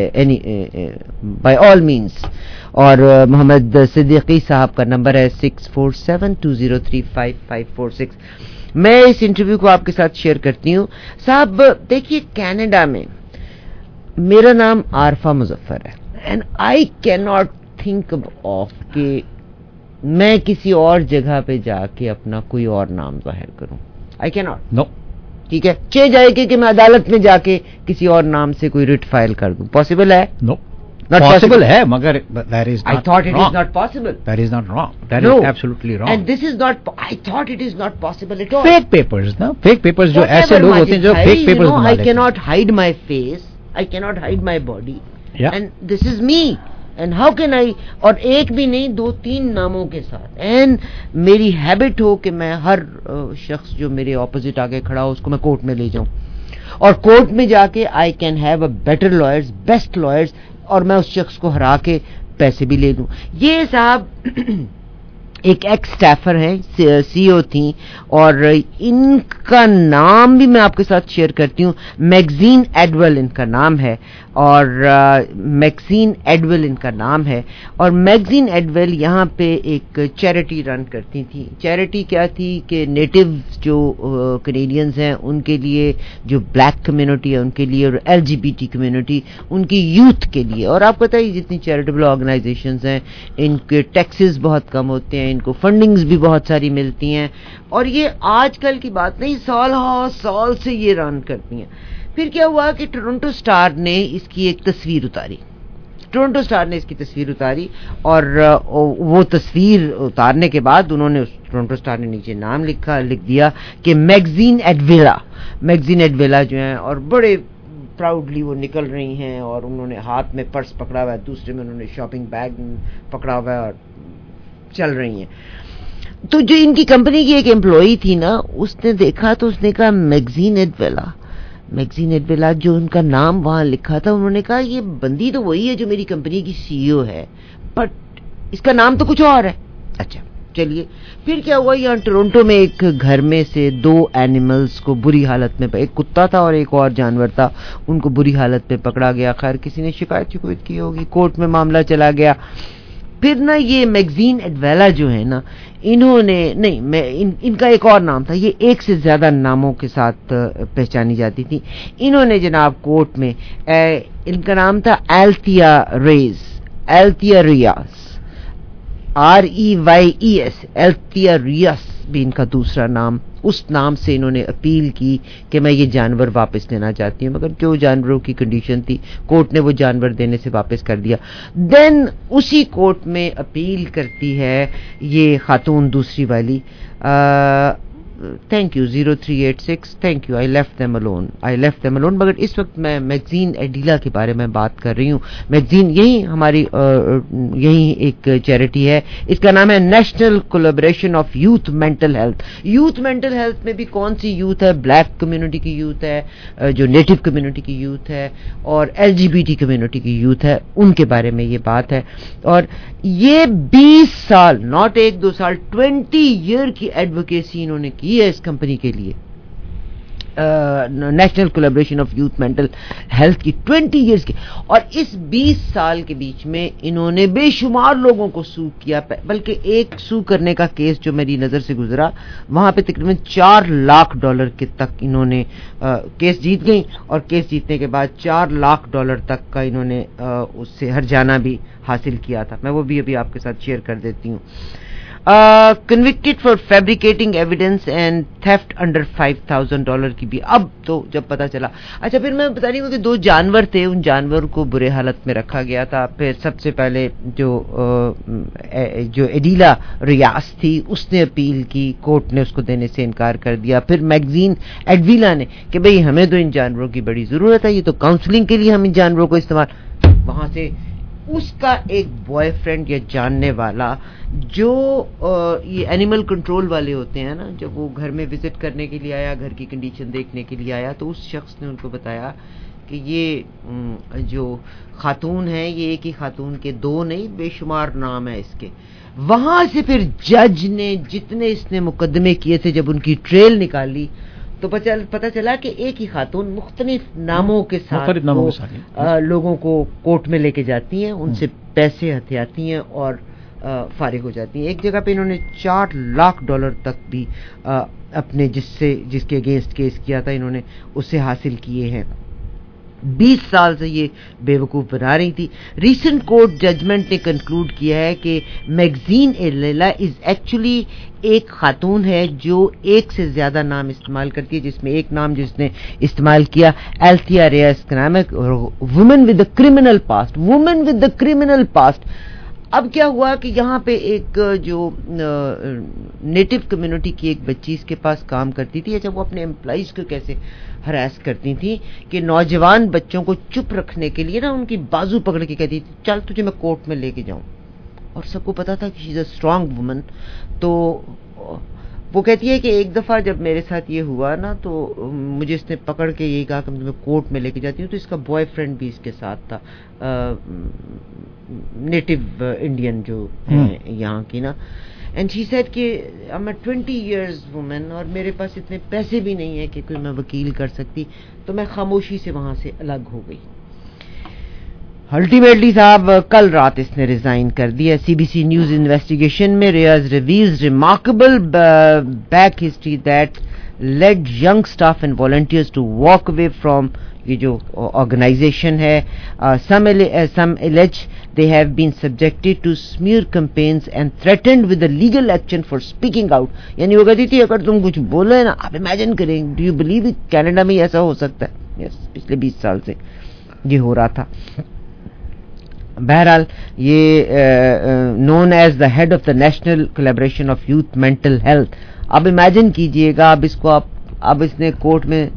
by all means. اور محمد صدیقی صاحب کا نمبر ہے six four seven two zero three five five four six. میں اس انٹرویو کو آپ کے ساتھ شیئر کرتی ہوں. صاحب دیکھیے, کینیڈا میں میرا نام عارفہ مظفر ہے, and I can not think of کہ میں کسی اور جگہ پہ جا کے اپنا کوئی اور نام ظاہر کروں. I can not.
نو.
ٹھیک ہے, چہ جائے کہ کہ میں عدالت میں جا کے کسی اور نام سے کوئی ریٹ فائل کر دوں. پاسبل ہے؟
نو. Not possible ہے, مگر that is not
I thought it
wrong.
is not possible.
That is not wrong. That
no.
is absolutely wrong.
And this is not, I thought it is not possible at all.
Fake papers, na? Fake papers جو ایسے لوگ ہوتے ہیں جو fake papers
بنا
لیتے ہیں.
I cannot hide my face. I cannot hide my body.
Yeah.
And this is me. And how can I, اور ایک بھی نہیں, دو تین ناموں کے ساتھ. And میری ہیبٹ ہو کہ میں ہر شخص جو میرے اپوزٹ آگے کھڑا ہو اس کو میں کورٹ میں لے جاؤں, اور کورٹ میں جا کے I can have a better lawyers, best lawyers, اور میں اس شخص کو ہرا کے پیسے بھی لے لوں. یہ صاحب ایک ایکس اسٹافر ہیں, سی او تھیں, اور ان کا نام بھی میں آپ کے ساتھ شیئر کرتی ہوں. میگزین ایڈول ان کا نام ہے, اور میگزین ایڈول ان کا نام ہے اور میگزین ایڈول یہاں پہ ایک چیریٹی رن کرتی تھی. چیریٹی کیا تھی کہ نیٹو جو کینیڈینز ہیں ان کے لیے, جو بلیک کمیونٹی ہے ان کے لیے, اور L G B T community ان کی یوتھ کے لیے. اور آپ پتہ ہی جتنی چیریٹیبل آرگنائزیشنز ہیں ان کے ٹیکسز بہت کم ہوتے ہیں, ان کو فنڈنگز بھی بہت ساری ملتی ہیں, اور یہ آج کل کی بات نہیں, سال ہاں سال سے یہ رن کرتی ہیں. پھر کیا ہوا کہ ٹورنٹو اسٹار نے اس کی ایک تصویر اتاری, ٹورنٹو اسٹار نے اس کی تصویر اتاری, اور وہ تصویر اتارنے کے بعد انہوں نے ٹورنٹو اسٹار نے نیچے نام لکھا لکھ دیا کہ میگزین ایڈویلا. میگزین ایڈویلا جو ہیں اور بڑے پراؤڈلی وہ نکل رہی ہیں اور انہوں نے ہاتھ میں پرس پکڑا ہوا ہے, دوسرے میں انہوں نے شاپنگ بیگ پکڑا ہوا ہے اور چل رہی ہیں. تو جو ان کی کمپنی کی ایک امپلائی تھی نا, اس نے دیکھا تو اس نے کہا میگزین ایڈویلا, میگزین ایڈویلا جو ان کا نام وہاں لکھا تھا, انہوں نے کہا یہ بندی تو وہی ہے جو میری کمپنی کی سی ای او ہے, بٹ اس کا نام تو کچھ اور ہے. اچھا چلیے پھر کیا ہوا, یہاں ٹورنٹو میں ایک گھر میں سے دو اینیملز کو بری حالت میں, ایک کتا تھا اور ایک اور جانور تھا, ان کو بری حالت میں پکڑا گیا. خیر کسی نے شکایت شکایت کی ہوگی, کورٹ میں معاملہ چلا گیا. پھر نا یہ میگزین ایڈویلا جو ہے نا, انہوں نے نہیں میں ان, ان کا ایک اور نام تھا, یہ ایک سے زیادہ ناموں کے ساتھ پہچانی جاتی تھی. انہوں نے جناب کورٹ میں اے, ان کا نام تھا Althea Reyes, Althea Reyes, R E Y E S, Althea Reyes بھی ان کا دوسرا نام. اس نام سے انہوں نے اپیل کی کہ میں یہ جانور واپس لینا چاہتی ہوں, مگر جو جانوروں کی کنڈیشن تھی کورٹ نے وہ جانور دینے سے واپس کر دیا. دین اسی کورٹ میں اپیل کرتی ہے یہ خاتون دوسری والی, thank you zero three eight six, thank you, I left them alone, I left them alone. مگر اس وقت میں میگزین ایڈیلا کے بارے میں بات کر رہی ہوں. میگزین یہی ہماری یہی ایک چیریٹی ہے, اس کا نام ہے National Collaboration of Youth mental Health. Youth mental health میں بھی کون سی یوتھ ہے؟ بلیک کمیونٹی کی یوتھ ہے, جو نیٹو کمیونٹی کی یوتھ ہے, اور L G B T community کی یوتھ ہے, ان کے بارے میں یہ بات ہے. اور یہ بیس سال, ناٹ ایک دو سال, ٹوینٹی ایئر کی ایڈوکیسی انہوں نے کی ہے اس کمپنی کے لیے, National Collaboration of Youth mental Health کی ٹوینٹی ایئرس کی. اور اس بیس سال کے بیچ میں انہوں نے بے شمار لوگوں کو سو کیا, بلکہ ایک سو کرنے کا کیس جو میری نظر سے گزرا, وہاں پہ تقریباً چار لاکھ ڈالر کے تک انہوں نے کیس جیت گئی, اور کیس جیتنے کے بعد چار لاکھ ڈالر تک کا انہوں نے اس سے ہرجانہ بھی حاصل کیا تھا. میں وہ بھی ابھی آپ کے ساتھ شیئر کر دیتی ہوں. Convicted for fabricating evidence and theft under five thousand dollar کی بھی. اب تو جب پتا چلا, اچھا پھر میں بتا رہی ہوں کہ دو جانور تھے, ان جانور کو برے حالت میں رکھا گیا تھا. پھر سب سے پہلے جو جو ایڈیلا ریاس تھی اس نے اپیل کی, کورٹ نے اس کو دینے سے انکار کر دیا. پھر میگزین ایڈویلا نے کہ بھئی ہمیں تو ان جانوروں کی بڑی ضرورت ہے, یہ تو کاؤنسلنگ کے لیے ہم ان جانوروں کو استعمال. وہاں سے اس کا ایک بوائے فرینڈ یا جاننے والا جو یہ اینیمل کنٹرول والے ہوتے ہیں نا, جب وہ گھر میں وزٹ کرنے کے لیے آیا, گھر کی کنڈیشن دیکھنے کے لیے آیا, تو اس شخص نے ان کو بتایا کہ یہ جو خاتون ہے یہ ایک ہی خاتون کے دو نہیں بے شمار نام ہے اس کے. وہاں سے پھر جج نے جتنے اس نے مقدمے کیے تھے, جب ان کی ٹریل نکالی تو پتہ چلا کہ ایک ہی خاتون مختلف ناموں کے ساتھ لوگوں کو کورٹ میں لے کے جاتی ہیں, ان سے پیسے ہتھیاتی ہیں اور فارغ ہو جاتی ہیں. ایک جگہ پہ انہوں نے چار لاکھ ڈالر تک بھی اپنے جس سے جس کے اگینسٹ کیس کیا تھا انہوں نے اس سے حاصل کیے ہیں. بیس سال سے یہ بے وقوف بنا رہی تھی. ریسنٹ کورٹ ججمنٹ نے کنکلوڈ کیا ہے کہ میگزین ایڈویلا از ایکچولی ایک خاتون ہے جو ایک سے زیادہ نام استعمال کرتی ہے, جس میں ایک نام جس نے استعمال کیا ایلتھیا ریاس کا نام ہے, woman with a criminal past, woman with a criminal past. اب کیا ہوا کہ یہاں پہ ایک جو نیٹو کمیونٹی کی ایک بچی اس کے پاس کام کرتی تھی. جب وہ اپنے امپلائیز کو کیسے ہراس کرتی تھی کہ نوجوان بچوں کو چپ رکھنے کے لیے نا ان کی بازو پکڑ کے کہتی تھی چل تجھے میں کورٹ میں لے کے جاؤں, اور سب کو پتا تھا کہ شی از اے اسٹرانگ وومن. تو وہ کہتی ہے کہ ایک دفعہ جب میرے ساتھ یہ ہوا نا تو مجھے اس نے پکڑ کے یہی کہا کہ میں کورٹ میں لے کے جاتی ہوں. تو اس کا بوائے فرینڈ بھی اس کے ساتھ تھا, نیٹو انڈین جو ہے یہاں کی نا. اینڈ شی سیڈ کہ I am twenty years woman اور میرے پاس اتنے پیسے بھی نہیں ہیں کہ کوئی میں وکیل کر سکتی, تو میں خاموشی سے وہاں سے الگ ہو گئی. الٹیمیٹلی صاحب کل رات اس نے ریزائن کر دیا. C B C news investigation میں Riyadh reveals remarkable back history that led young staff and volunteers to walk away from یہ جو آرگنائزیشن ہے. سم سم ایلیج they have been subjected to smear campaigns and threatened with a legal action for speaking out. یعنی وہ کہتی تھی اگر تم کچھ بولے نا, آپ امیجن کریں, do you believe it, Canada میں ایسا ہو سکتا ہے؟ یس, پچھلے بیس سال سے یہ ہو رہا تھا. بہرحال یہ known as the head of the National Collaboration of Youth mental Health. اب امیجن کیجئے گا, اب اس کو آپ اب اس نے کورٹ میں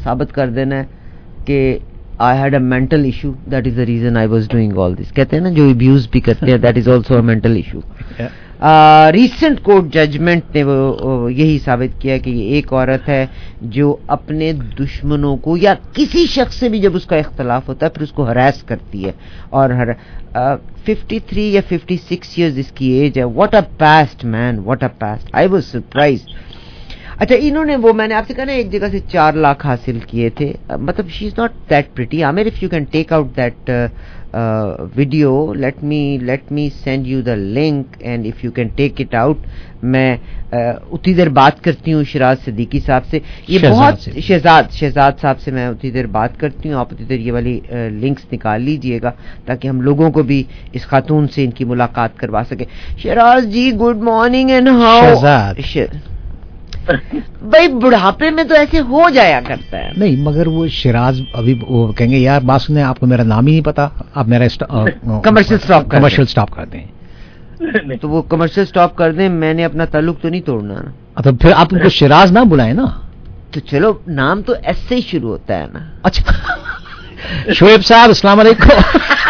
ثابت کر دینا ہے کہ I had a mental issue, that is the reason I was doing all this. کہتے ہیں نا جو abuse بھی کرتے ہیں, that is also a mental issue. Recent court judgment نے وہ یہی ثابت کیا کہ یہ ایک عورت ہے جو اپنے دشمنوں کو یا کسی شخص سے بھی جب اس کا اختلاف ہوتا ہے پھر اس کو ہراس کرتی ہے, اور ہر ففٹی تھری یا ففٹی سکس ایئرز اس کی ایج ہے. What a past man, what a past. I was surprised. اچھا انہوں نے وہ میں نے آپ سے کہا نا ایک جگہ سے چار لاکھ حاصل کیے تھے, مطلب she is not that pretty. Aamir if you can take out that video, let me let me send you the link and if you can take it out. میں اتنی دیر بات کرتی ہوں شیراز صدیقی صاحب سے, یہ بہت شہزاد شہزاد صاحب سے میں اتنی دیر بات کرتی ہوں. آپ اتنی دیر یہ والی لنکس نکال لیجئے گا تاکہ ہم لوگوں کو بھی اس خاتون سے ان کی ملاقات کروا سکے. Shiraz ji good morning and how. بھائی بڑھاپے میں تو ایسے ہو جایا کرتا ہے.
نہیں مگر وہ شیراز ابھی وہ کہیں گے یار بات سنیں, آپ کو میرا نام ہی نہیں پتا, آپ میرا
کمرشل سٹاپ
کمرشل سٹاپ کر دیں.
تو وہ کمرشل سٹاپ کر دیں, میں نے اپنا تعلق تو نہیں توڑنا نا.
تو پھر آپ ان کو شیراز نہ بلائیں نا.
تو چلو نام تو ایس سے ہی شروع ہوتا ہے نا.
اچھا شعیب صاحب السلام علیکم.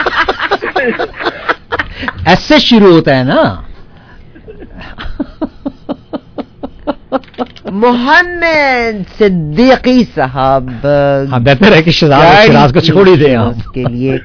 ایس سے شروع ہوتا ہے نا.
محمد صدیقی صاحب,
ہاں بہتر ہے کہ شیراز کو چھوڑ ہی دیں آپ
کے لیے.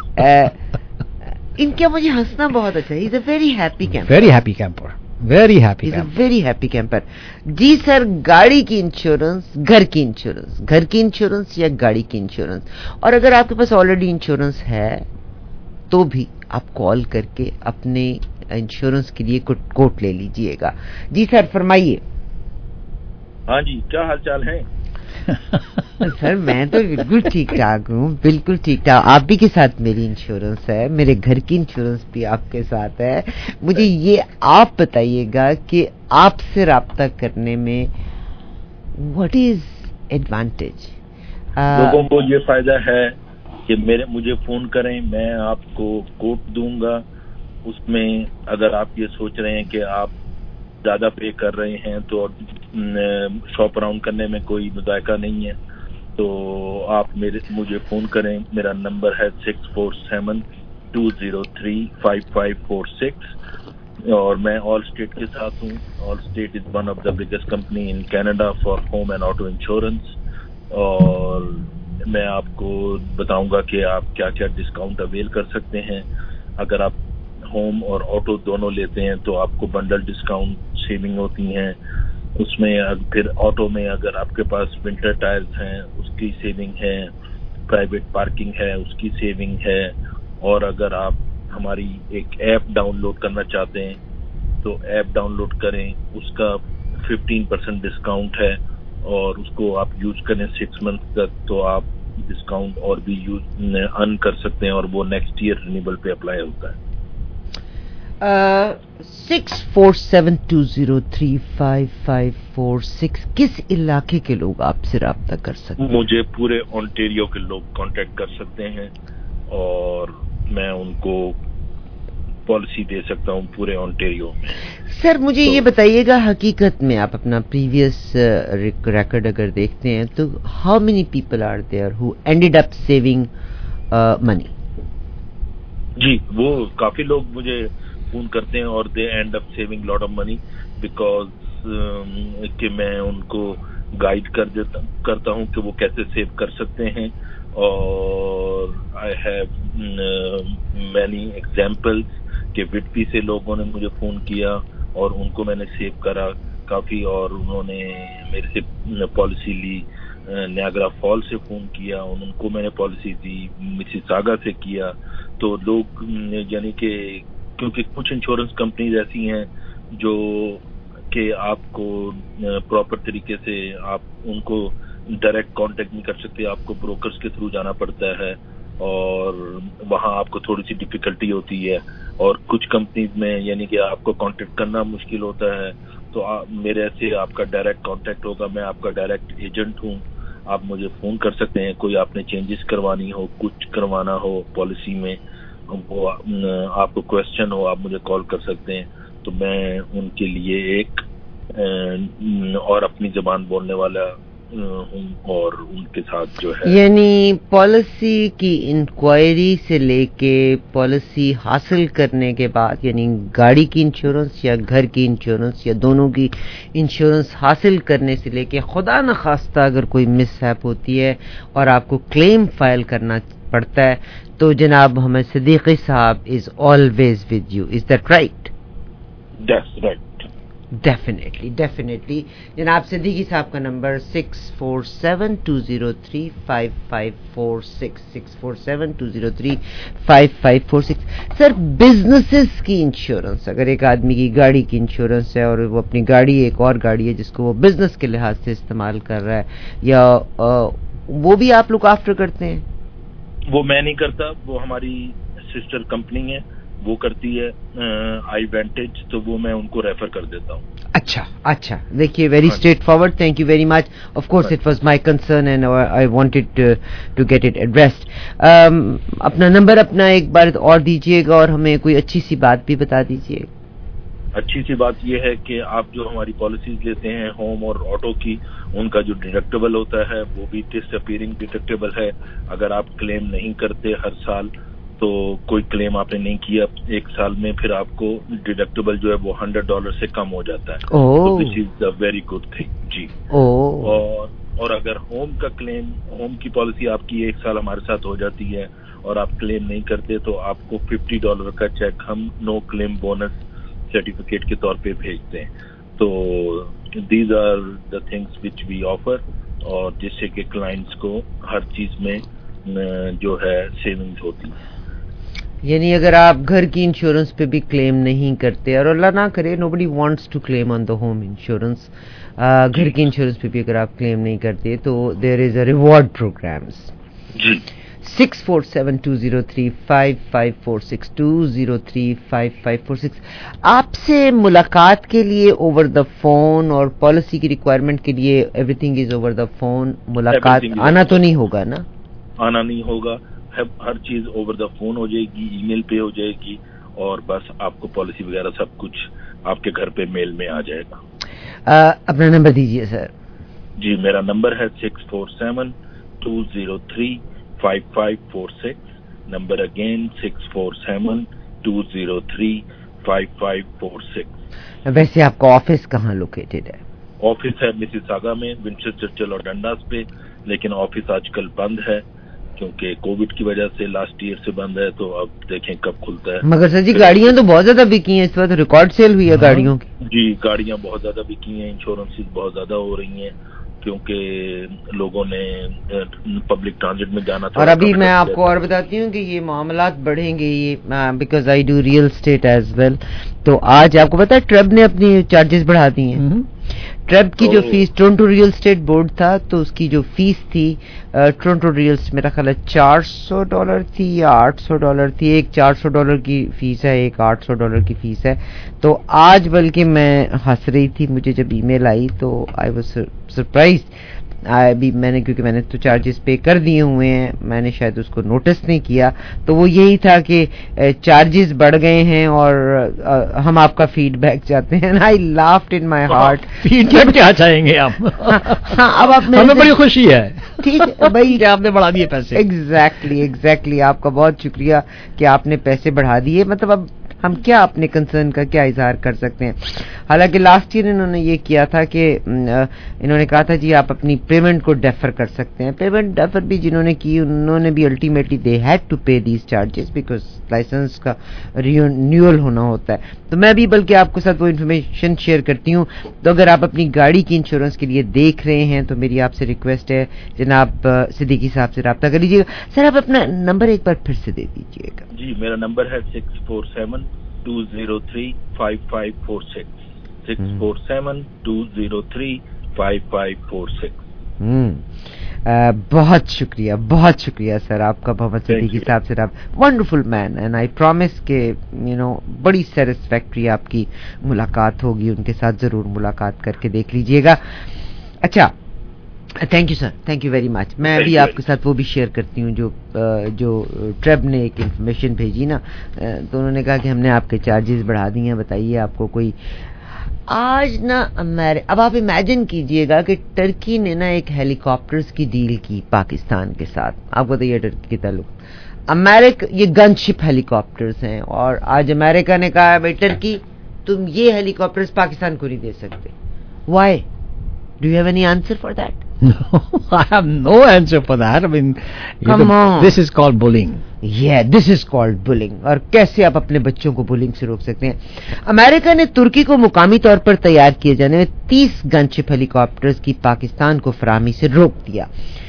ان کا مجھے ہنسنا بہت اچھا ہے. He's a very happy camper.
Very happy camper. Very happy camper.
He's a very happy camper. جی سر, گاڑی کی انشورنس, گھر کی انشورنس, گھر کی انشورنس یا گاڑی کی انشورنس, اور اگر آپ کے پاس آلریڈی انشورنس ہے تو بھی آپ کال کر کے اپنے انشورنس کے لیے کوٹ لے لیجئے گا. جی سر فرمائیے.
ہاں جی, کیا حال چال ہے
سر؟ میں تو بالکل ٹھیک ٹھاک ہوں, بالکل ٹھیک ٹھاک. آپ بھی کے ساتھ میری انشورنس ہے, میرے گھر کی انشورنس بھی آپ کے ساتھ ہے. مجھے یہ آپ بتائیے گا کہ آپ سے رابطہ کرنے میں واٹ از ایڈوانٹیج؟
لوگوں کو یہ فائدہ ہے کہ میرے مجھے فون کریں, میں آپ کو کوٹ دوں گا. اس میں اگر آپ یہ سوچ رہے ہیں کہ آپ زیادہ پے کر رہے ہیں تو شاپ اراؤنڈ کرنے میں کوئی مذائقہ نہیں ہے, تو آپ میرے مجھے فون کریں. میرا نمبر ہے six four seven two zero three five five four six, اور میں آل اسٹیٹ کے ساتھ ہوں. Allstate is one of the biggest company in Canada for home and auto insurance, اور میں آپ کو بتاؤں گا کہ آپ کیا کیا ڈسکاؤنٹ اویل کر سکتے ہیں. اگر آپ ہوم اور آٹو دونوں لیتے ہیں تو آپ کو بنڈل ڈسکاؤنٹ سیونگ ہوتی ہیں. اس میں پھر آٹو میں اگر آپ کے پاس ونٹر ٹائرز ہیں اس کی سیونگ ہے, پرائیویٹ پارکنگ ہے اس کی سیونگ ہے, اور اگر آپ ہماری ایک ایپ ڈاؤن لوڈ کرنا چاہتے ہیں تو ایپ ڈاؤن لوڈ کریں, اس کا ففٹین پرسینٹ ڈسکاؤنٹ ہے, اور اس کو آپ یوز کریں سکس منتھ تک تو آپ ڈسکاؤنٹ اور بھی یوز ارن کر سکتے ہیں, اور وہ نیکسٹ ایئر رینیبل پہ اپلائی ہوتا ہے.
Six four seven two zero three five five four six. کس علاقے کے لوگ آپ سے رابطہ کر سکتے ہیں؟
مجھے پورے اونٹیریو کے لوگ کانٹیکٹ کر سکتے ہیں, اور میں ان کو پالیسی دے سکتا ہوں پورے اونٹیریو میں.
سر مجھے یہ بتائیے گا, حقیقت میں آپ اپنا پریویس ریکارڈ اگر دیکھتے ہیں تو how many people are there who ended up saving money?
جی وہ کافی لوگ مجھے فون کرتے ہیں اور they end up saving lot of money, because کہ میں ان کو گائیڈ کر دیتا کرتا ہوں کہ وہ کیسے سیو کر سکتے ہیں. اور آئی ہیو مینی ایگزامپلز کہ وڈپی سے لوگوں نے مجھے فون کیا اور ان کو میں نے سیو کرا کافی, اور انہوں نے میرے سے پالیسی لی. نیاگرا فال سے فون کیا, ان کو میں نے پالیسی دی. مسیساگا سے کیا. تو لوگ یعنی کہ کیونکہ کچھ انشورنس کمپنیز ایسی ہیں جو کہ آپ کو پراپر طریقے سے آپ ان کو ڈائریکٹ کانٹیکٹ نہیں کر سکتے, آپ کو بروکرز کے تھرو جانا پڑتا ہے, اور وہاں آپ کو تھوڑی سی ڈیفیکلٹی ہوتی ہے. اور کچھ کمپنیز میں یعنی کہ آپ کو کانٹیکٹ کرنا مشکل ہوتا ہے, تو میرے سے آپ کا ڈائریکٹ کانٹیکٹ ہوگا. میں آپ کا ڈائریکٹ ایجنٹ ہوں, آپ مجھے فون کر سکتے ہیں. کوئی آپ نے چینجز کروانی ہو, کچھ کروانا ہو پالیسی میں, وہ آپ کو کوشچن ہو, آپ مجھے کال کر سکتے ہیں. تو میں ان کے لیے ایک اور اپنی زبان بولنے والا हूँ और उनके साथ जो है,
यानी पॉलिसी की इंक्वायरी से लेके पॉलिसी हासिल करने के बाद, यानी गाड़ी की इंश्योरेंस या घर की इंश्योरेंस या दोनों की इंश्योरेंस हासिल करने से लेके खुदा न खास्ता अगर कोई मिसहैप होती है और आपको क्लेम फाइल करना पड़ता है तो जनाब मोहम्मद सिद्दीकी साहब is always with you. Is that right?
That's right.
Definitely definitely. जनाब सिद्दीकी साहब का number six four seven two zero three five five four six six four seven two zero three five five four six. Sir, businesses की insurance, अगर एक आदमी की गाड़ी की इंश्योरेंस है और वो अपनी गाड़ी एक और गाड़ी है जिसको वो बिजनेस के लिहाज से इस्तेमाल कर रहा है, या आ, वो भी आप लुक आफ्टर करते हैं?
वो मैं नहीं करता, वो हमारी सिस्टर कंपनी है, वो करती है आई वेंटेज, तो वो मैं उनको रेफर कर देता हूँ.
अच्छा अच्छा. देखिए, very straightforward. Thank you very much. Of course it was my concern and I wanted to get it addressed. अपना नंबर अपना एक बार और दीजिएगा और हमें कोई अच्छी सी बात भी बता दीजिए.
अच्छी सी बात यह है कि आप जो हमारी पॉलिसीज लेते हैं होम और ऑटो की, उनका जो डिडक्टेबल होता है वो भी डिसअपीयरिंग डिडक्टेबल है. अगर आप क्लेम नहीं करते हर साल, तो कोई क्लेम आपने नहीं किया एक साल में, फिर आपको डिडक्टेबल जो है वो हंड्रेड डॉलर से कम हो जाता है. तो this is a very good thing जी. और और अगर होम का क्लेम, होम की पॉलिसी आपकी एक साल हमारे साथ हो जाती है और आप क्लेम नहीं करते, तो आपको फिफ्टी डॉलर का चेक हम नो क्लेम बोनस सर्टिफिकेट के तौर पे भेजते हैं. तो these are the things which we offer, और जिससे कि क्लाइंट्स को हर चीज में जो है सेविंग्स होती है.
यानी अगर आप घर की इंश्योरेंस पे भी क्लेम नहीं करते, और अल्लाह ना करे, nobody wants to claim on the home insurance, घर की इंश्योरेंस पे भी अगर आप क्लेम नहीं करते तो there is a reward programs.
जी.
Six four seven two zero three five five four six two zero three five five four six. आपसे मुलाकात के लिए ओवर द फोन और पॉलिसी की रिक्वायरमेंट के लिए everything is over the phone. मुलाकात आना तो नहीं होगा ना?
आना नहीं होगा, हर चीज ओवर द फोन हो जाएगी, ईमेल पे हो जाएगी, और बस आपको पॉलिसी वगैरह सब कुछ आपके घर पे मेल में आ जाएगा.
आ, अपना नंबर दीजिए सर.
जी, मेरा नंबर है six four seven two zero three five five four six. Number again six four seven two zero three five five four six.
वैसे आपका ऑफिस कहाँ लोकेटेड है?
ऑफिस है मिसिसागा में, विंचेस्टर चर्चिल और डंडास पे, लेकिन ऑफिस आजकल बंद है क्योंकि कोविड की वजह से लास्ट ईयर से बंद है. तो अब देखें कब खुलता है.
मगर सर जी, गाड़ियां तो बहुत ज्यादा बिकी हैं इस वक्त, रिकॉर्ड सेल हुई है गाड़ियों की.
जी, गाड़ियां बहुत ज्यादा बिकी हैं, इंश्योरेंसेस बहुत ज्यादा हो रही हैं क्योंकि लोगों ने पब्लिक ट्रांजिट में जाना था.
और अभी मैं आपको और बताती हूँ कि ये मामलात बढ़ेंगे, ये because I do real estate as well. तो आज आपको पता है ट्रेब ने अपनी चार्जेस बढ़ा दी हैं. ट्रेब की जो fees, Toronto real estate board था तो उसकी जो फीस थी टोरंटो रियल, मेरा ख्याल है चार सौ डॉलर थी या आठ सौ डॉलर थी. एक चार सौ डॉलर की फीस है, एक आठ सौ डॉलर की फीस है. तो आज बल्कि मैं हंस रही थी, मुझे जब ईमेल आई तो आई वाज सरप्राइज. अभी मैंने, क्योंकि मैंने तो चार्जेस पे कर दिए हुए हैं, मैंने शायद उसको नोटिस नहीं किया. तो वो यही था कि चार्जेस बढ़ गए हैं और हम आपका फीडबैक चाहते हैं. I laughed in my heart.
Feedback क्या चाहेंगे आप?
हाँ, अब आप
हमें बड़ी खुशी है.
ठीक है भाई,
कि आपने बढ़ा दिए पैसे.
एग्जैक्टली एग्जैक्टली आपका बहुत शुक्रिया कि आपने पैसे बढ़ा दिए. मतलब अब हम क्या अपने कंसर्न का क्या इजहार कर सकते हैं. हालांकि लास्ट ईयर इन्होंने ये किया था कि इन्होंने कहा था जी आप अपनी पेमेंट को डेफर कर सकते हैं. पेमेंट डेफर भी जिन्होंने की उन्होंने भी ultimately they had to pay these charges because license का रिन्यूअल होना होता है. तो मैं भी बल्कि आपके साथ वो इन्फॉर्मेशन शेयर करती हूँ. तो अगर आप अपनी गाड़ी की इंश्योरेंस के लिए देख रहे हैं तो मेरी आपसे रिक्वेस्ट है जनाब सिद्दीकी साहब से रब्ता कर लीजिएगा. सर, आप अपना नंबर एक बार फिर से दे दीजिएगा.
जी, मेरा नंबर है six four seven two zero three five five four six. Six four seven two zero three five five four six.
बहुत शुक्रिया, बहुत शुक्रिया सर आपका, मोहम्मद सिद्दीकी साहब से. आप wonderful man and I promise के यू नो बड़ी सेटिस्फैक्ट्री आपकी मुलाकात होगी. उनके साथ जरूर मुलाकात करके देख लीजिएगा. अच्छा, thank you sir, thank you very much. मैं अभी आपके साथ वो भी शेयर करती हूँ जो जो ट्रेब ने एक इन्फॉर्मेशन भेजी ना. तो उन्होंने कहा कि हमने आपके चार्जेस बढ़ा दिए हैं, बताइए आपको कोई آج نا اب آپ امیجن کیجئے گا کہ ٹرکی نے نا ایک ہیلی کاپٹرز کی ڈیل کی پاکستان کے ساتھ. آپ کو بتائیے ٹرکی کے تعلق امریکہ, یہ گن شپ ہیلی کاپٹرز ہیں, اور آج امریکہ نے کہا ہے بھائی ٹرکی تم یہ ہیلی کاپٹرز پاکستان کو نہیں دے سکتے. Why do you have any answer for that?
No, I have no answer for that. I mean,
Come
know,
on.
This is called bullying.
Yeah, this is called bullying. اور کیسے آپ اپنے بچوں کو بولنگ سے روک سکتے ہیں؟ امریکہ نے ترکی کو مقامی طور پر تیار کیے جانے میں تیس گن شپ ہیلی کاپٹرز کی پاکستان کو فراہمی سے روک دیا.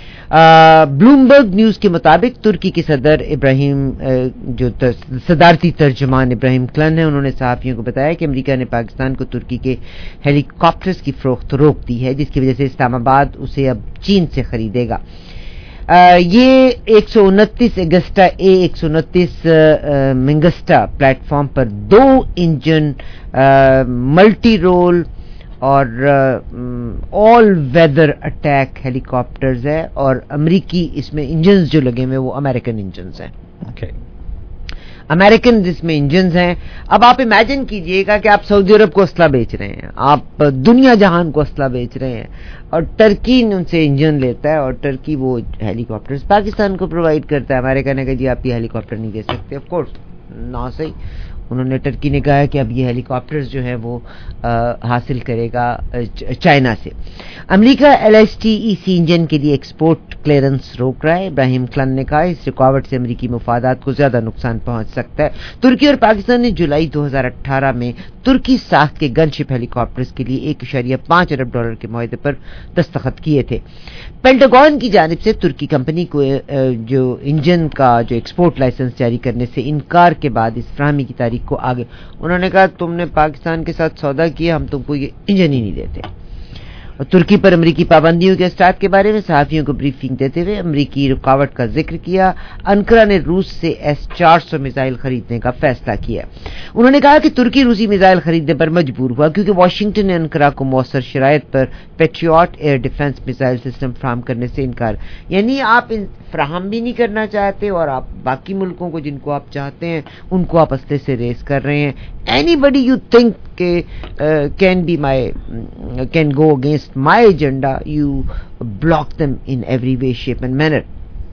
بلومبرگ نیوز کے مطابق ترکی کے صدر ابراہیم جو صدارتی ترجمان ابراہیم کلن ہیں, انہوں نے صحافیوں کو بتایا کہ امریکہ نے پاکستان کو ترکی کے ہیلی کاپٹرز کی فروخت روک دی ہے, جس کی وجہ سے اسلام آباد اسے اب چین سے خریدے گا. یہ ایک سو انتیس اگسٹا اے ایک سو انتیس منگسٹا پلیٹ فارم پر دو انجن ملٹی رول اور all weather attack helicopters ہے, اور امریکی اس میں انجنز جو لگے ہوئے وہ امریکن انجنز ہیں.
Okay.
امریکن جس میں انجنز ہیں. اب آپ امیجن کیجئے گا کہ آپ سعودی عرب کو اسلحہ بیچ رہے ہیں, آپ دنیا جہان کو اسلحہ بیچ رہے ہیں, اور ٹرکی ان سے انجن لیتا ہے, اور ٹرکی وہ ہیلی کاپٹرز پاکستان کو پرووائڈ کرتا ہے. امریکہ نے کہا جی آپ یہ ہیلی کاپٹر نہیں دے سکتے. آف کورس نہ صحیح, انہوں نے ٹرکی نے کہا کہ اب یہ ہیلی کاپٹرز جو ہے وہ حاصل کرے گا چائنا سے. امریکہ L S T E C engine کے لیے ایکسپورٹ کلیئرنس روک رہا ہے. ابراہیم کلن نے کہا اس رکاوٹ سے امریکی مفادات کو زیادہ نقصان پہنچ سکتا ہے. ترکی اور پاکستان نے جولائی دو ہزار اٹھارہ میں ترکی ساخت کے گن شپ ہیلی کاپٹرز کے لیے ایک اشاریہ پانچ ارب ڈالر کے معاہدے پر دستخط کیے تھے. پینٹاگون کی جانب سے ترکی کمپنی کو جو انجن کا جو ایکسپورٹ لائسنس جاری کرنے سے انکار کے بعد اس فراہمی کی تاریخ کو آگے انہوں نے کہا تم نے پاکستان کے ساتھ سودا کیا, ہم تم کو یہ انجن ہی نہیں دیتے. اور ترکی پر امریکی پابندیوں کے اثرات کے بارے میں صحافیوں کو بریفنگ دیتے ہوئے امریکی رکاوٹ کا ذکر کیا. انقرہ نے روس سے ایس چار سو میزائل خریدنے کا فیصلہ کیا. انہوں نے کہا کہ ترکی روسی میزائل خریدنے پر مجبور ہوا کیونکہ واشنگٹن نے انقرہ کو مؤثر شرائط پر Patriot air defence missile system فراہم کرنے سے انکار. یعنی آپ فراہم بھی نہیں کرنا چاہتے, اور آپ باقی ملکوں کو جن کو آپ چاہتے ہیں ان کو آپ اسلحے سے ریس کر رہے ہیں. Anybody you think uh, can be my uh, can go against my agenda, you block them in every way, shape and manner.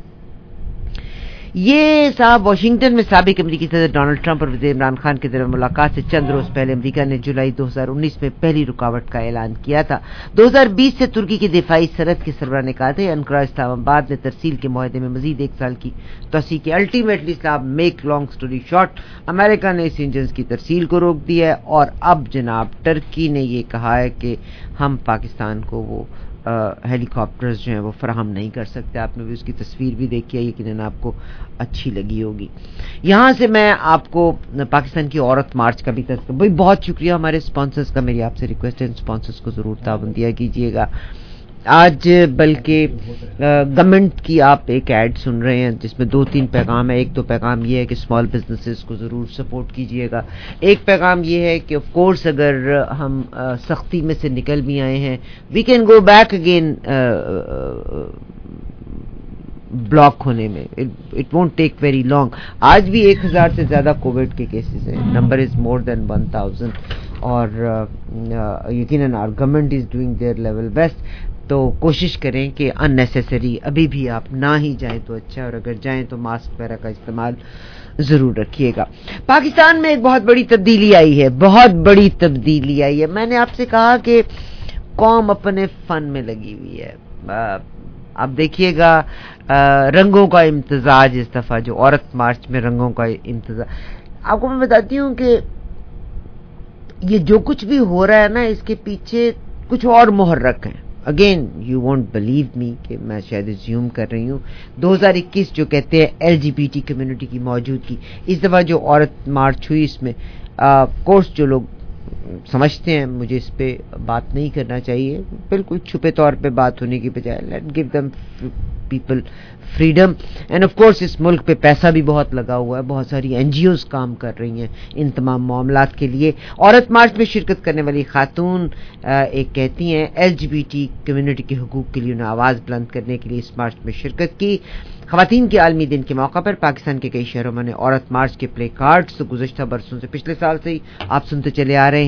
یہ صاحب واشنگٹن میں سابق امریکی صدر ڈونلڈ ٹرمپ اور وزیر عمران خان کے درمیان ملاقات سے چند روز پہلے امریکہ نے جولائی دو ہزار انیس میں پہلی رکاوٹ کا اعلان کیا تھا. دو ہزار بیس سے ترکی کی دفاعی سرحد کے سربراہ نے کہا تھا انقرہ اسلام آباد نے ترسیل کے معاہدے میں مزید ایک سال کی توسیع کی. الٹیمیٹلی صاحب میک لانگ سٹوری شارٹ, امریکہ نے اس انجنز کی ترسیل کو روک دیا ہے, اور اب جناب ٹرکی نے یہ کہا ہے کہ ہم پاکستان کو وہ ہیلی کاپٹرز جو ہیں وہ فراہم نہیں کر سکتے. آپ نے بھی اس کی تصویر بھی دیکھی ہے, یقیناً آپ کو اچھی لگی ہوگی. یہاں سے میں آپ کو پاکستان کی عورت مارچ کا بھی تذکرہ. بھائی بہت شکریہ ہمارے اسپانسرز کا, میری آپ سے ریکویسٹ ہے اسپانسرز کو ضرور تعاون دیا کیجیے گا. آج بلکہ گورنمنٹ کی آپ ایک ایڈ سن رہے ہیں جس میں دو تین پیغام ہے. ایک تو پیغام یہ ہے کہ اسمال بزنسز کو ضرور سپورٹ کیجیے گا. ایک پیغام یہ ہے کہ آف کورس اگر ہم سختی میں سے نکل بھی آئے ہیں we can go back again block ہونے میں, it won't take very long. آج بھی ایک ہزار سے زیادہ کووڈ کے کیسز ہیں, number is more than one thousand, اور یقیناً our government is doing their level best. تو کوشش کریں کہ ان نیسیسری ابھی بھی آپ نہ ہی جائیں تو اچھا, اور اگر جائیں تو ماسک وغیرہ کا استعمال ضرور رکھیے گا. پاکستان میں ایک بہت بڑی تبدیلی آئی ہے, بہت بڑی تبدیلی آئی ہے. میں نے آپ سے کہا کہ قوم اپنے فن میں لگی ہوئی ہے. آپ دیکھیے گا رنگوں کا امتزاج اس دفعہ, جو عورت مارچ میں رنگوں کا امتزاج. آپ کو میں بتاتی ہوں کہ یہ جو کچھ بھی ہو رہا ہے نا, اس کے پیچھے کچھ اور محرک ہیں. Again you won't believe me کہ میں شاید زیوم کر رہی ہوں. دو ہزار اکیس جو کہتے ہیں L G B T community کی موجودگی, اس دفعہ جو عورت مارچ ہوئی اس میں کورس جو لوگ سمجھتے ہیں مجھے اس پہ بات نہیں کرنا چاہیے, بالکل چھپے طور پہ بات ہونے کی بجائے let give them people freedom. And of course اس ملک پہ پیسہ بھی بہت لگا ہوا ہے, بہت ساری این جی اوز کام کر رہی ہیں ان تمام معاملات کے لیے. عورت مارچ میں شرکت کرنے والی خاتون ایک کہتی ہیں L G B T community کے حقوق کے لیے انہیں آواز بلند کرنے کے لیے اس مارچ میں شرکت کی. خواتین کے عالمی دن کے موقع پر پاکستان کے کئی شہروں میں عورت مارچ کے پلے کارڈز تو گزشتہ برسوں سے, پچھلے سال سے ہی آپ سنتے چلے آ رہے ہیں.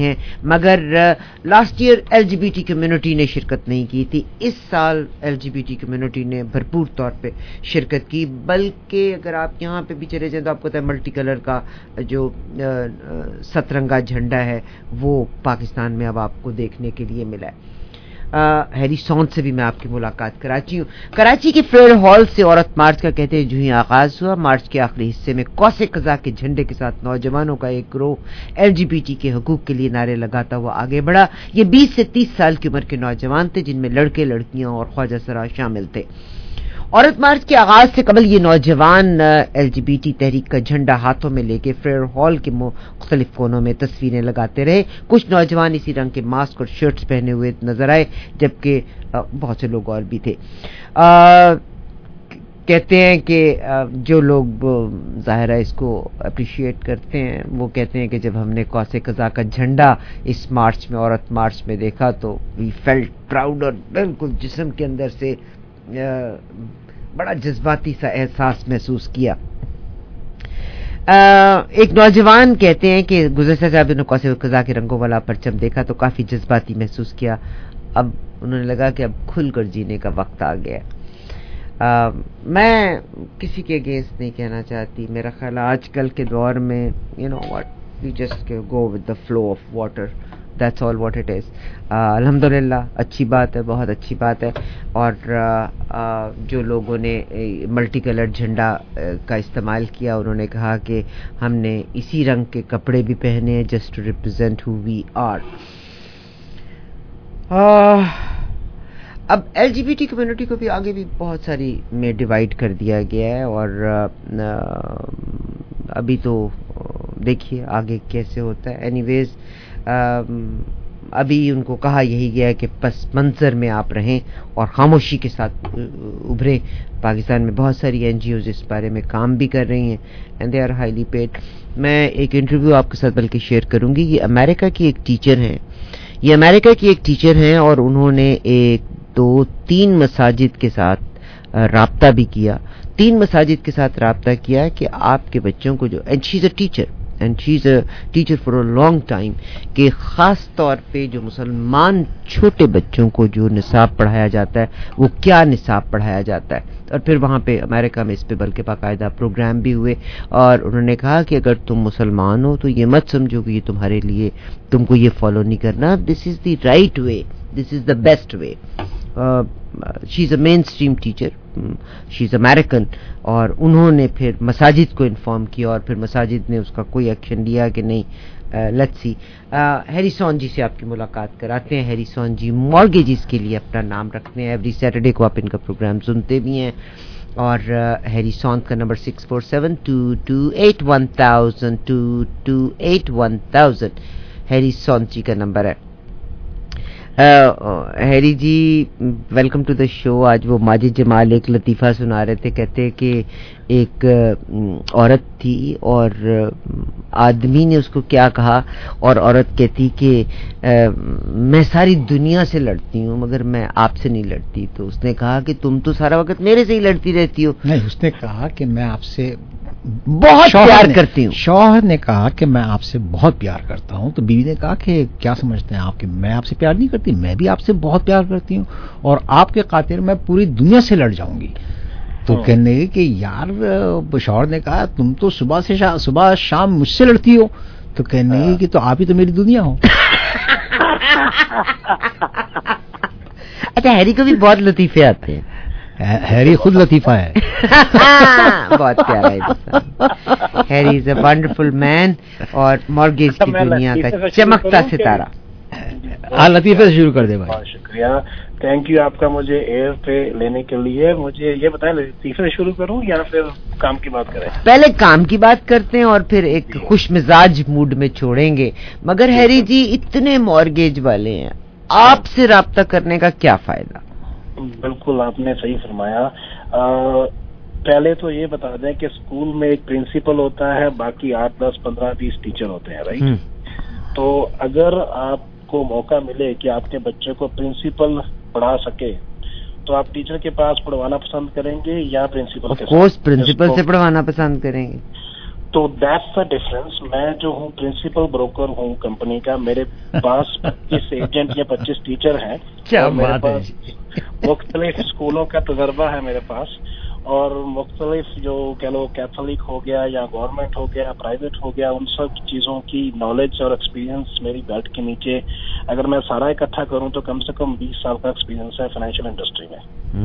ہیں, مگر last year L G B T community نے شرکت نہیں کی تھی. اس سال L G B T community نے بھرپور طور پہ شرکت کی, بلکہ اگر آپ یہاں پہ بھی چلے جائیں تو آپ کو پتہ ہے ملٹی کلر کا جو سترنگا جھنڈا ہے وہ پاکستان میں اب آپ کو دیکھنے کے لیے ملا ہے. ہیری سون سے بھی میں آپ کی ملاقات کراچی ہوں. کراچی کے فیئر ہال سے عورت مارچ کا کہتے ہیں جو ہی آغاز ہوا. مارچ کے آخری حصے میں قوس قزح کے جھنڈے کے ساتھ نوجوانوں کا ایک گروہ ایل جی بی ٹی کے حقوق کے لیے نعرے لگاتا ہوا آگے بڑھا. یہ بیس سے تیس سال کی عمر کے نوجوان تھے جن میں لڑکے لڑکیاں اور خواجہ سرا شامل تھے. عورت مارچ کے آغاز سے قبل یہ نوجوان ایل جی بی ٹی تحریک کا جھنڈا ہاتھوں میں لے کے فیئر ہال کے مختلف کونوں میں تصویریں لگاتے رہے. کچھ نوجوان اسی رنگ کے ماسک اور شرٹس پہنے ہوئے نظر آئے, جبکہ بہت سے لوگ اور بھی تھے. آ, کہتے ہیں کہ جو لوگ ظاہر ہے اس کو اپریشیٹ کرتے ہیں وہ کہتے ہیں کہ جب ہم نے قوس قزح کا جھنڈا اس مارچ میں, عورت مارچ میں دیکھا تو وی فیلٹ پراؤڈ, اور بالکل جسم کے اندر سے بڑا جذباتی سا احساس محسوس کیا. ایک نوجوان کہتے ہیں کہ گزشتہ جب انہوں نے قوس قزح کے رنگوں والا پرچم دیکھا تو کافی جذباتی محسوس کیا. اب انہوں نے لگا کہ اب کھل کر جینے کا وقت آ گیا. آ, میں کسی کے اگینسٹ نہیں کہنا چاہتی. میرا خیال آج کل کے دور میں you know what we just go with the flow of water, that's all what it is. الحمدللہ اچھی بات ہے, بہت اچھی بات ہے. اور جو لوگوں نے ملٹی کلر جھنڈا کا استعمال کیا انہوں نے کہا کہ ہم نے اسی رنگ کے کپڑے بھی پہنے ہیں just to represent who we are. اب L G B T community کو بھی آگے بھی بہت ساری میں ڈیوائڈ کر دیا گیا ہے, اور ابھی تو دیکھیے آگے کیسے ہوتا ہے. اینی ویز ابھی ان کو کہا یہی گیا ہے کہ پس منظر میں آپ رہیں اور خاموشی کے ساتھ ابھریں. پاکستان میں بہت ساری این جی اوز اس بارے میں کام بھی کر رہی ہیں and they are highly paid. میں ایک انٹرویو آپ کے ساتھ بلکہ شیئر کروں گی. یہ امریکہ کی ایک ٹیچر ہیں, یہ امریکہ کی ایک ٹیچر ہیں اور انہوں نے ایک دو تین مساجد کے ساتھ رابطہ بھی کیا. تین مساجد کے ساتھ رابطہ کیا کہ آپ کے بچوں کو جو, and she is a teacher and she is a teacher for a long time, کہ خاص طور پہ جو مسلمان چھوٹے بچوں کو جو نصاب پڑھایا جاتا ہے وہ کیا نصاب پڑھایا جاتا ہے. اور پھر وہاں پہ امریکہ میں اس پہ بلکہ باقاعدہ پروگرام بھی ہوئے, اور انہوں نے کہا کہ اگر تم مسلمان ہو تو یہ مت سمجھو کہ یہ تمہارے لیے تم کو یہ فالو نہیں کرنا. This is the right way, this is the best way. She is a mainstream teacher, she is American, اور انہوں نے پھر مساجد کو انفارم کیا اور پھر مساجد نے اس کا کوئی ایکشن لیا کہ نہیں. Let's see. ہیری سون جی سے آپ کی ملاقات کراتے ہیں. ہیری سون جی مارگیجز کے لیے اپنا نام رکھتے ہیں. ایوری سیٹرڈے کو آپ ان کا پروگرام سنتے بھی ہیں, اور ہیری سون کا number six four seven two two eight one thousand two two eight one thousand Harrison ji کا نمبر ہے. Harry ji welcome to the show. آج وہ ماجد جمال ایک لطیفہ سنا رہے تھے, کہتے کہ ایک عورت تھی اور آدمی نے اس کو کیا کہا, اور عورت کہتی کہ میں ساری دنیا سے لڑتی ہوں مگر میں آپ سے نہیں لڑتی. تو اس نے کہا کہ تم تو سارا وقت میرے سے ہی لڑتی رہتی ہو.
نہیں, اس نے کہا کہ میں آپ سے
بہت پیار کرتی ہوں.
شوہر نے کہا کہ میں آپ سے بہت پیار کرتا ہوں. تو بیوی نے کہا کہ کیا سمجھتے ہیں آپ کہ میں آپ سے پیار نہیں کرتی, میں بھی آپ سے بہت پیار کرتی ہوں اور آپ کے خاطر میں پوری دنیا سے لڑ جاؤں گی. تو کہنے لگے کہ یار, شوہر نے کہا تم تو صبح سے شا, صبح شام مجھ سے لڑتی ہو. تو کہنے لگے کہ تو آپ ہی تو میری دنیا ہو.
اچھا, ہیری کو بھی بہت لطیفے آتے ہیں.
ہیری خود لطیفہ ہے.
بہت پیارا ہے ہیری. از اے ونڈرفل مین اور مارگیج کی دنیا کا چمکتا ستارہ.
ہاں, لطیفے سے شروع کر دے بھائی.
بہت شکریہ, تھینک یو آپ کا مجھے ایئر پہ لینے کے لیے. مجھے یہ بتائیں لطیفے سے شروع کروں یا پھر کام کی بات کریں؟
پہلے کام کی بات کرتے ہیں اور پھر ایک خوش مزاج موڈ میں چھوڑیں گے. مگر ہیری جی اتنے مارگیج والے ہیں, آپ سے رابطہ کرنے کا کیا فائدہ؟
بالکل آپ نے صحیح فرمایا. پہلے تو یہ بتا دیں کہ اسکول میں ایک پرنسپل ہوتا ہے, باقی آٹھ دس پندرہ بیس ٹیچر ہوتے ہیں, رائٹ؟ تو اگر آپ کو موقع ملے کہ آپ کے بچے کو پرنسپل پڑھا سکے تو آپ ٹیچر کے پاس پڑھوانا پسند کریں گے یا پرنسپل کے ساتھ؟
پرنسپل سے پڑھوانا پسند کریں گے.
तो दैट्स द डिफरेंस। मैं जो हूँ प्रिंसिपल ब्रोकर हूँ कंपनी का, मेरे पास पच्चीस एजेंट या पच्चीस टीचर हैं।
क्या
मेरे
बात
पास मुख्तलिफ स्कूलों का तजर्बा है मेरे पास, और मुख्तलिफ जो कह लो कैथोलिक हो गया या गवर्नमेंट हो गया प्राइवेट हो गया, उन सब चीज़ों की नॉलेज और एक्सपीरियंस मेरी बेल्ट के नीचे अगर मैं सारा इकट्ठा करूं तो कम से कम बीस साल का एक्सपीरियंस है फाइनेंशियल इंडस्ट्री में।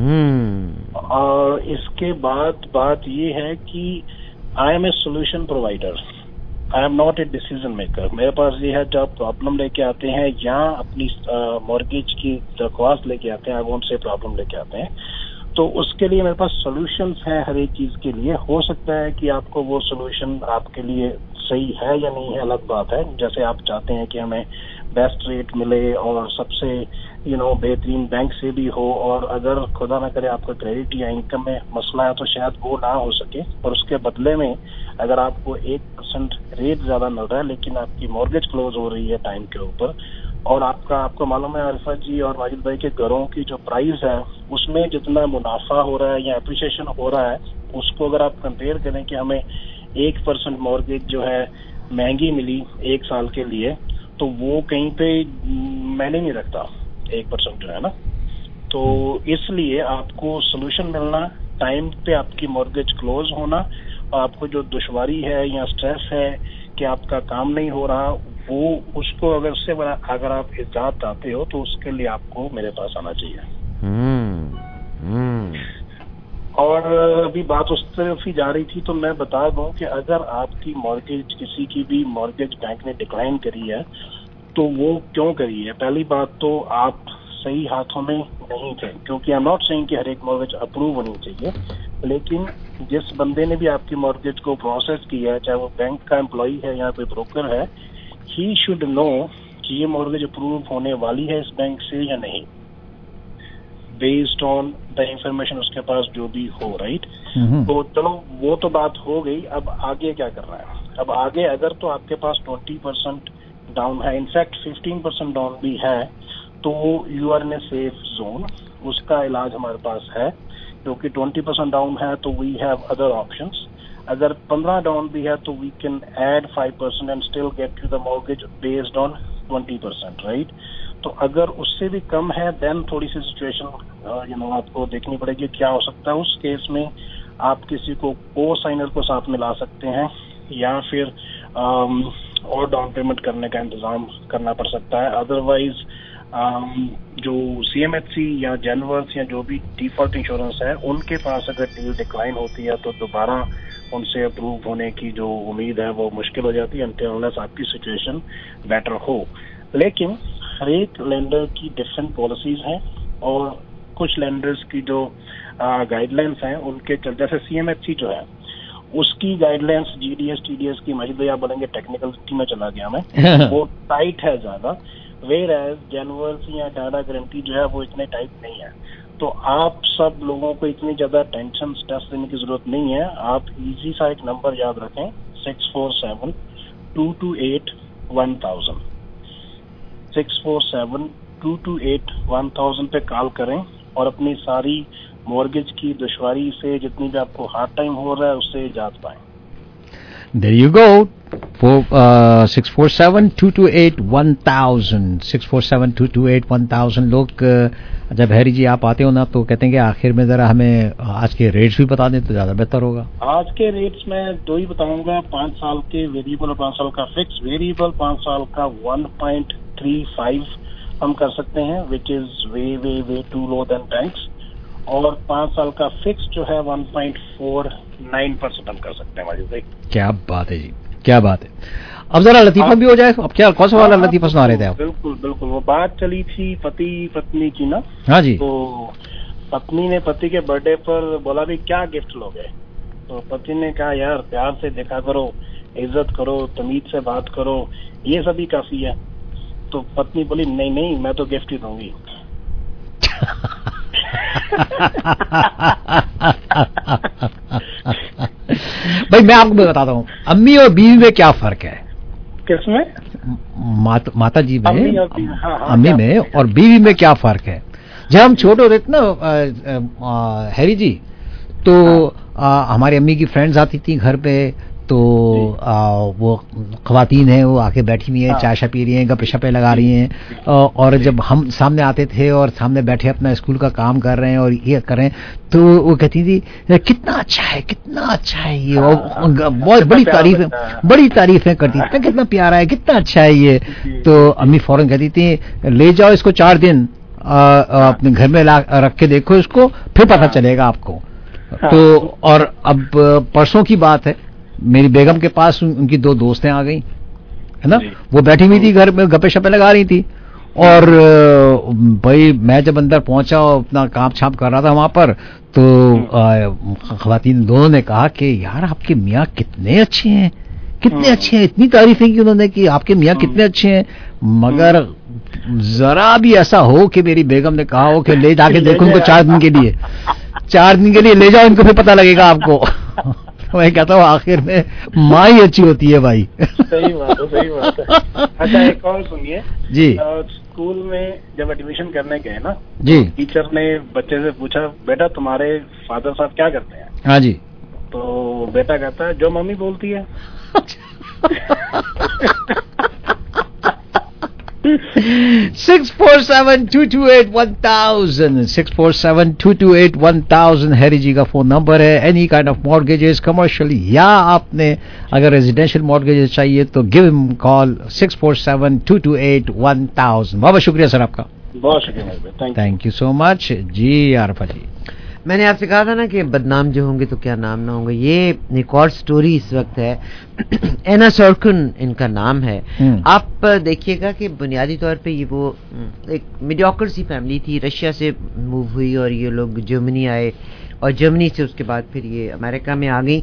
hmm. और इसके बाद बात ये है कि I am a solution provider, I am not a decision maker. मेरे पास ये है, जब प्रॉब्लम लेके आते हैं या अपनी मॉर्गेज की दरख्वास्त लेके आते हैं, अकाउंट से प्रॉब्लम लेके आते हैं, तो उसके लिए मेरे पास सॉल्यूशंस हैं हर एक चीज के लिए। हो सकता है कि आपको वो सॉल्यूशन आपके लिए सही है या नहीं है, अलग बात है। जैसे आप चाहते हैं कि हमें बेस्ट रेट मिले और सबसे यू नो बेहतरीन बैंक से भी हो, और अगर खुदा ना करे आपका क्रेडिट या इनकम में मसला है तो शायद वो ना हो सके, और उसके बदले में अगर आपको एक परसेंट रेट ज्यादा मिल रहा है लेकिन आपकी मॉर्गेज क्लोज हो रही है टाइम के ऊपर, और आपका आपको मालूम है आरिफा जी और माजिद भाई के घरों की जो प्राइस है उसमें जितना मुनाफा हो रहा है या अप्रिसिएशन हो रहा है, उसको अगर आप कंपेयर करें कि हमें एक परसेंट मॉर्गेज जो है महंगी मिली एक साल के लिए, तो वो कहीं पे मैंने नहीं रखता एक परसेंट जो है ना। तो इसलिए आपको सोल्यूशन मिलना, टाइम पे आपकी मॉर्गेज क्लोज होना, और आपको जो दुश्वारी है या स्ट्रेस है कि आपका काम नहीं हो रहा, वो उसको अगर उससे अगर आप इजाद चाहते हो तो उसके लिए आपको मेरे पास आना चाहिए। hmm. Hmm. और अभी बात उस तरफ ही जा रही थी, तो मैं बता दूं कि अगर आपकी मॉर्गेज किसी की भी मॉर्गेज बैंक ने डिक्लाइन करी है तो वो क्यों करी है। पहली बात तो आप सही हाथों में नहीं थे, क्योंकि आई एम नॉट सेइंग कि हर एक मॉर्गेज अप्रूव होनी चाहिए, लेकिन जिस बंदे ने भी आपकी मॉर्गेज को प्रोसेस किया है, चाहे वो बैंक का एम्प्लॉई है या कोई ब्रोकर है, ही शुड नो कि ये मॉर्गेज अप्रूव होने वाली है इस बैंक से या नहीं, बेस्ड ऑन द इंफॉर्मेशन उसके पास जो भी हो, राइट। तो चलो वो तो बात हो गई। अब आगे क्या करना है? अब आगे अगर तो आपके पास ट्वेंटी परसेंट डाउन है, इनफैक्ट फिफ्टीन परसेंट डाउन भी है, तो you are in a safe zone. उसका इलाज हमारे पास है, क्योंकि ट्वेंटी परसेंट डाउन है तो वी हैव अदर ऑप्शंस। अगर पंद्रह डाउन भी है तो we can add five percent and still get to the mortgage based on twenty percent, right. तो अगर उससे भी कम है देन थोड़ी सी सिचुएशन यू नो आपको देखनी पड़ेगी क्या हो सकता है। उस केस में आप किसी को को साइनर को साथ में ला सकते हैं, या फिर um, और डाउन पेमेंट करने का इंतजाम करना पड़ सकता है। अदरवाइज um, जो सीएमएचसी या जेनवर्स या जो भी डिफॉल्ट इंश्योरेंस है, उनके पास अगर डील डिक्लाइन होती है तो दोबारा उनसे अप्रूव होने की जो उम्मीद है वो मुश्किल हो जाती है, अनटिल आपकी सिचुएशन बेटर हो। लेकिन हर एक लेंडर की डिफरेंट पॉलिसीज हैं, और कुछ लेंडर्स की जो गाइडलाइंस हैं उनके चल, जैसे सीएमएचसी जो है उसकी गाइडलाइंस जीडीएस टीडीएस की, मजीद भैया बोलेंगे टेक्निकलिटी में चला गया मैं, वो टाइट है ज्यादा, वेयर एज जेनवर्स या डाटा गारंटी जो है वो इतने टाइट नहीं है। तो आप सब लोगों को इतनी ज्यादा टेंशन स्ट्रेस देने की जरूरत नहीं है। आप इजी सा एक नंबर याद रखें, six four seven two two eight one thousand, six four seven two two eight one thousand पे कॉल करें और अपनी सारी मॉर्गेज की दुश्वारी से जितनी भी आपको हार्ड टाइम हो रहा है उससे इजाद पाएं।
There you go. For uh, six four seven two two eight one thousand, six four seven two two eight one thousand। लोग uh, जब हैरी जी आप आते हो ना तो कहते हैं कि आखिर में जरा हमें आज के रेट्स भी बता दें तो ज्यादा बेहतर होगा।
आज के रेट्स में दो ही बताऊंगा, पाँच साल के वेरिएबल और पाँच साल का फिक्स। वेरिएबल पाँच साल का वन पॉइंट थ्री फाइव हम कर सकते हैं, which is way way way too low than banks, और पाँच साल का फिक्स जो है one point four nine percent हम कर सकते हैं माजिद भाई।
क्या बात है जी, क्या बात है। अब जरा लतीफा भी हो जाए। अब क्या कौन सा वाला लतीफा सुना रहे थे आप?
बिल्कुल बिल्कुल, वो बात चली थी पति पत्नी की ना।
हाँ जी।
तो पत्नी ने पति के बर्थडे पर बोला भी क्या गिफ्ट लोगे, तो पति ने कहा यार प्यार से देखा करो, इज्जत करो, तमीज से बात करो, ये सभी काफी है। तो पत्नी बोली नहीं नहीं मैं तो गिफ्ट ही दूंगी।
भाई मैं आपको बताता हूँ, अम्मी और बीवी में क्या फर्क है।
किसमें?
मात, माता जी में,
अम्मी, हाँ, हाँ,
अम्मी में और बीवी में क्या फर्क है। जब हम छोटे होते थे ना हैरी जी, तो हाँ। आ, हमारी अम्मी की फ्रेंड्स आती थी घर पे, تو وہ خواتین ہیں وہ آ کے بیٹھی ہوئی ہیں, چائے شا پی رہی ہیں, گپے شپے لگا رہی ہیں, اور جب ہم سامنے آتے تھے اور سامنے بیٹھے اپنا اسکول کا کام کر رہے ہیں اور یہ کر رہے ہیں تو وہ کہتی تھی کتنا اچھا ہے کتنا اچھا ہے یہ, بہت بڑی تعریفیں بڑی تعریفیں کرتی تھی کتنا پیارا ہے کتنا اچھا ہے یہ. تو امی فوراً کہتی تھی لے جاؤ اس کو چار دن اپنے گھر میں رکھ کے دیکھو اس کو, پھر پتہ چلے گا آپ کو. تو اور اب پرسوں کی بات ہے, میری بیگم کے پاس ان کی دو دوستیں آ گئیں ہے نا, وہ بیٹھی ہوئی تھی گھر میں گپے شپے لگا رہی تھی, اور بھائی میں جب اندر پہنچا اپنا کام چھاپ کر رہا تھا وہاں پر, تو خواتین دونوں نے کہا کہ یار آپ کے میاں کتنے اچھے ہیں کتنے اچھے ہیں, اتنی تعریفیں کی انہوں نے کہ آپ کے میاں کتنے اچھے ہیں. مگر ذرا بھی ایسا ہو کہ میری بیگم نے کہا ہو کہ لے جا کے دیکھو ان کو چار دن کے لیے چار دن کے لیے لے جاؤ ان کو, پھر پتہ لگے گا آپ کو. میں کہتا ہوں آخر میں ماں ہی اچھی ہوتی ہے بھائی.
صحیح بات ہے صحیح بات ہے. اچھا ایک اور سنیے
جی,
اسکول میں جب ایڈمیشن کرنے گئے نا
جی,
ٹیچر نے بچے سے پوچھا بیٹا تمہارے فادر صاحب کیا کرتے ہیں؟
ہاں جی.
تو بیٹا کہتا ہے جو ممی بولتی ہے.
six four seven two two eight one thousand six four seven two two eight one thousand Harry ji کا فون نمبر ہے. Any kind of mortgages commercially یا آپ نے اگر ریزیڈینشیل مارگیجز چاہیے تو گیو ہم کال six four seven two two eight one thousand. بہت شکریہ سر آپ کا,
بہت شکریہ,
تھینک یو سو مچ. جی عارفہ جی,
میں نے آپ سے کہا تھا نا کہ بدنام جو ہوں گے تو کیا نام نہ ہوں گے. یہ ایک اور سٹوری اس وقت ہے, اینا سورکن ان کا نام ہے. آپ دیکھیے گا کہ بنیادی طور پہ یہ وہ ایک میڈیوکر سی فیملی تھی, رشیا سے موو ہوئی اور یہ لوگ جرمنی آئے, اور جرمنی سے اس کے بعد پھر یہ امریکہ میں آ گئی.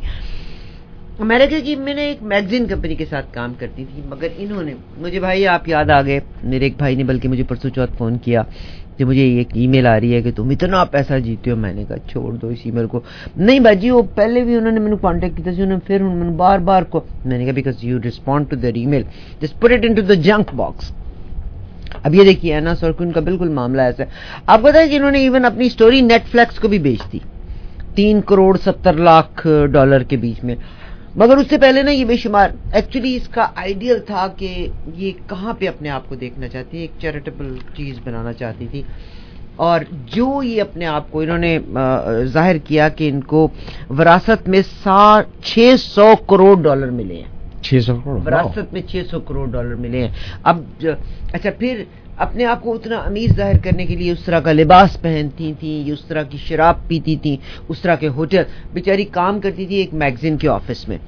امریکہ کی میں نے ایک میگزین کمپنی کے ساتھ کام کرتی تھی, مگر انہوں نے مجھے, بھائی آپ یاد آ گئے, میرے ایک بھائی نے بلکہ مجھے پرسوں چوتھ فون کیا کہ مجھے ایک ای میل آ رہی ہے کہ تم اتنا پیسہ جیتے ہو. میں نے کہا چھوڑ دو اس ای میل کو. نہیں باجی وہ پہلے بھی انہوں نے مجھے کانٹیکٹ کیا تھا, پھر انہوں نے بار بار کو, میں نے کہا because you respond to their email just put it into the junk box. اب یہ دیکھیے اینا سورکن کا بالکل معاملہ ایسا ہے. آپ کو پتہ ہے کہ انہوں نے ایون اپنی اسٹوری نیٹ فلیکس کو بھی بیچ دی تین کروڑ ستر لاکھ ڈالر کے بیچ میں. مگر اس سے پہلے نا یہ بے شمار, ایکچولی اس کا آئیڈیل تھا کہ یہ کہاں پہ اپنے آپ کو دیکھنا چاہتی ہے, ایک چیریٹیبل چیز بنانا چاہتی تھی. اور جو یہ اپنے آپ کو انہوں نے ظاہر کیا کہ ان کو وراثت میں ساٹھ چھ سو کروڑ ڈالر ملے ہیں,
چھ سو کروڑ
وراثت میں چھ سو کروڑ ڈالر ملے ہیں. اب اچھا پھر اپنے آپ کو اتنا امیر ظاہر کرنے کے لیے اس طرح کا لباس پہنتی تھیں, اس طرح کی شراب پیتی تھیں, اس طرح کے ہوٹل, بیچاری کام کرتی تھی ایک میگزین کے آفس میں,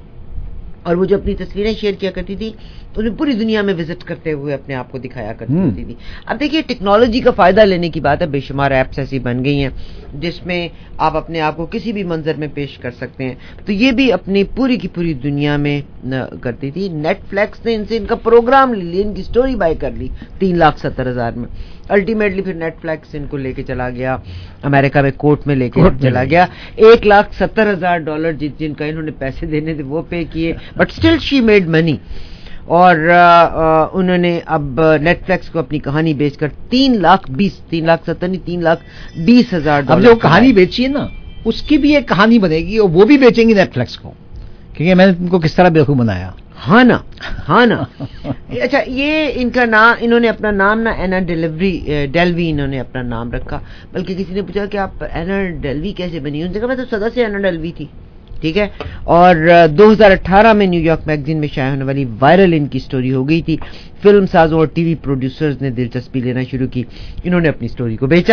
اور وہ جو اپنی تصویریں شیئر کیا کرتی تھی تو انہیں پوری دنیا میں وزٹ کرتے ہوئے اپنے آپ کو دکھایا کرتی ہوتی تھی. اب دیکھیے ٹیکنالوجی کا فائدہ لینے کی بات ہے, بے شمار ایپس ایسی بن گئی ہیں جس میں آپ اپنے آپ کو کسی بھی منظر میں پیش کر سکتے ہیں. تو یہ بھی اپنی پوری کی پوری دنیا میں کرتی تھی. نیٹ فلیکس نے ان سے ان کا پروگرام لے لیا, ان کی سٹوری بائی کر لی تین لاکھ ستر ہزار میں. الٹیمیٹلی پھر نیٹ فلیکس ان کو لے کے چلا گیا امریکہ میں, کورٹ میں لے کے چلا گیا. ایک لاکھ ستر ہزار ڈالر جن جن کا انہوں نے پیسے دینے تھے وہ پے کیے, but still she made money. اور انہوں نے اب نیٹ فلیکس کو اپنی کہانی بیچ کر تین لاکھ بیس تین لاکھ ستر نہیں تین لاکھ بیس ہزار ڈالر.
اب جو کہانی بیچی ہے نا اس کی بھی ایک کہانی بنے گی, اور وہ بھی بیچیں گی نیٹ فلیکس کو, کیونکہ میں نے ان کو کس طرح بیوقوف بنایا.
ہاں نا ہاں نا. اچھا یہ ان کا نام, انہوں نے اپنا نام نا اینا ڈیلیوری ڈیلوی انہوں نے اپنا نام رکھا. بلکہ کسی نے پوچھا کہ آپ اینا ڈیلوی کیسے بنی, انہوں نے کہا میں تو سدا سے اینا ڈیلوی تھی. ٹھیک ہے, اور دو ہزار اٹھارہ میں نیو یارک میگزین میں شائع ہونے والی وائرل ان کی سٹوری ہو گئی تھی. فلم سازوں اور ٹی وی پروڈیوسرز نے دلچسپی لینا شروع کی, انہوں نے اپنی سٹوری کو بیچا.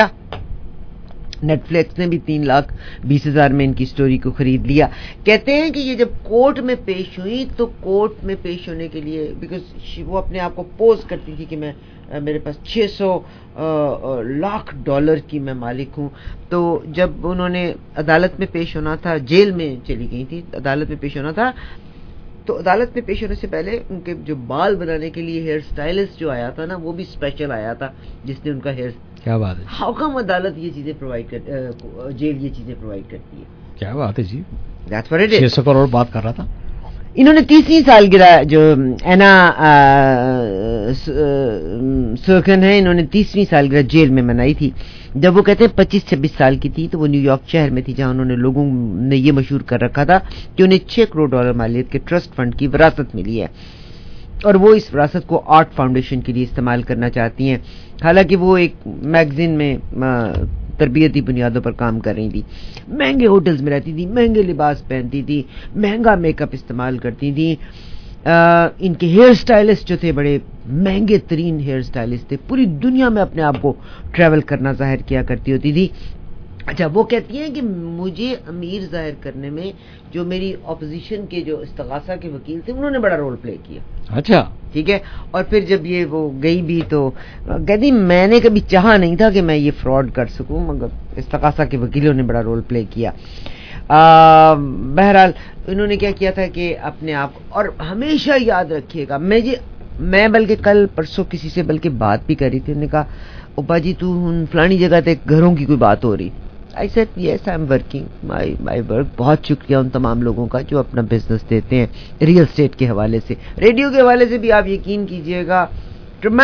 نیٹ فلیکس نے بھی تین لاکھ بیس ہزار میں ان کی سٹوری کو خرید لیا. کہتے ہیں کہ یہ جب کورٹ میں پیش ہوئی تو کورٹ میں پیش ہونے کے لیے, بیکاز وہ اپنے آپ کو پوز کرتی تھی کہ میں میرے پاس چھ سو لاکھ ڈالر کی میں مالک ہوں, تو جب انہوں نے عدالت میں پیش ہونا تھا, جیل میں چلی گئی تھی, عدالت میں پیش ہونا تھا, تو عدالت میں پیش ہونے سے پہلے ان کے جو بال بنانے کے لیے ہیئر سٹائلسٹ جو آیا تھا نا وہ بھی اسپیشل آیا تھا جس نے ان کا ہیئر.
کیا بات ہے,
ہاؤ کم عدالت یہ چیزیں پرووائڈ کر, جیل یہ چیزیں پرووائڈ کرتی ہے.
کیا بات ہے جی,
دیٹس واٹ اٹ از.
چھ سو کروڑ بات کر رہا تھا.
انہوں نے تیسری سالگرہ جو اینا سرکن ہے، انہوں نے تیسری سالگرہ جیل میں منائی تھی جب وہ کہتے ہیں پچیس چھبیس سال کی تھی. تو وہ نیو یارک شہر میں تھی جہاں انہوں نے لوگوں نے یہ مشہور کر رکھا تھا کہ انہیں چھ کروڑ ڈالر مالیت کے ٹرسٹ فنڈ کی وراثت ملی ہے اور وہ اس وراثت کو آرٹ فاؤنڈیشن کے لیے استعمال کرنا چاہتی ہیں. حالانکہ وہ ایک میگزین میں تربیتی بنیادوں پر کام کر رہی تھی، مہنگے ہوٹلز میں رہتی تھی، مہنگے لباس پہنتی تھی، مہنگا میک اپ استعمال کرتی تھی. ان کے ہیئر سٹائلسٹ جو تھے بڑے مہنگے ترین ہیئر سٹائلسٹ تھے، پوری دنیا میں اپنے آپ کو ٹریول کرنا ظاہر کیا کرتی ہوتی تھی. اچھا وہ کہتی ہیں کہ مجھے امیر ظاہر کرنے میں جو میری اپوزیشن کے جو استغاثہ کے وکیل تھے انہوں نے بڑا رول پلے کیا.
اچھا
ٹھیک ہے. اور پھر جب یہ وہ گئی بھی تو کہتی میں نے کبھی چاہا نہیں تھا کہ میں یہ فراڈ کر سکوں، مگر استغاثہ کے وکیلوں نے بڑا رول پلے کیا. بہرحال انہوں نے کیا کیا تھا کہ اپنے آپ، اور ہمیشہ یاد رکھیے گا، میں جی میں بلکہ کل پرسوں کسی سے بلکہ بات بھی کر رہی تھی، انہوں نے کہا اوپا جی تو فلانی جگہ تے گھروں کی کوئی بات ہو رہی. I said yes I'm working my my work. بہت شکریہ ان تمام لوگوں کا جو اپنا بزنس دیتے ہیں ریئل اسٹیٹ کے حوالے سے. ریڈیو کے حوالے سے بھی آپ یقین کیجئے گا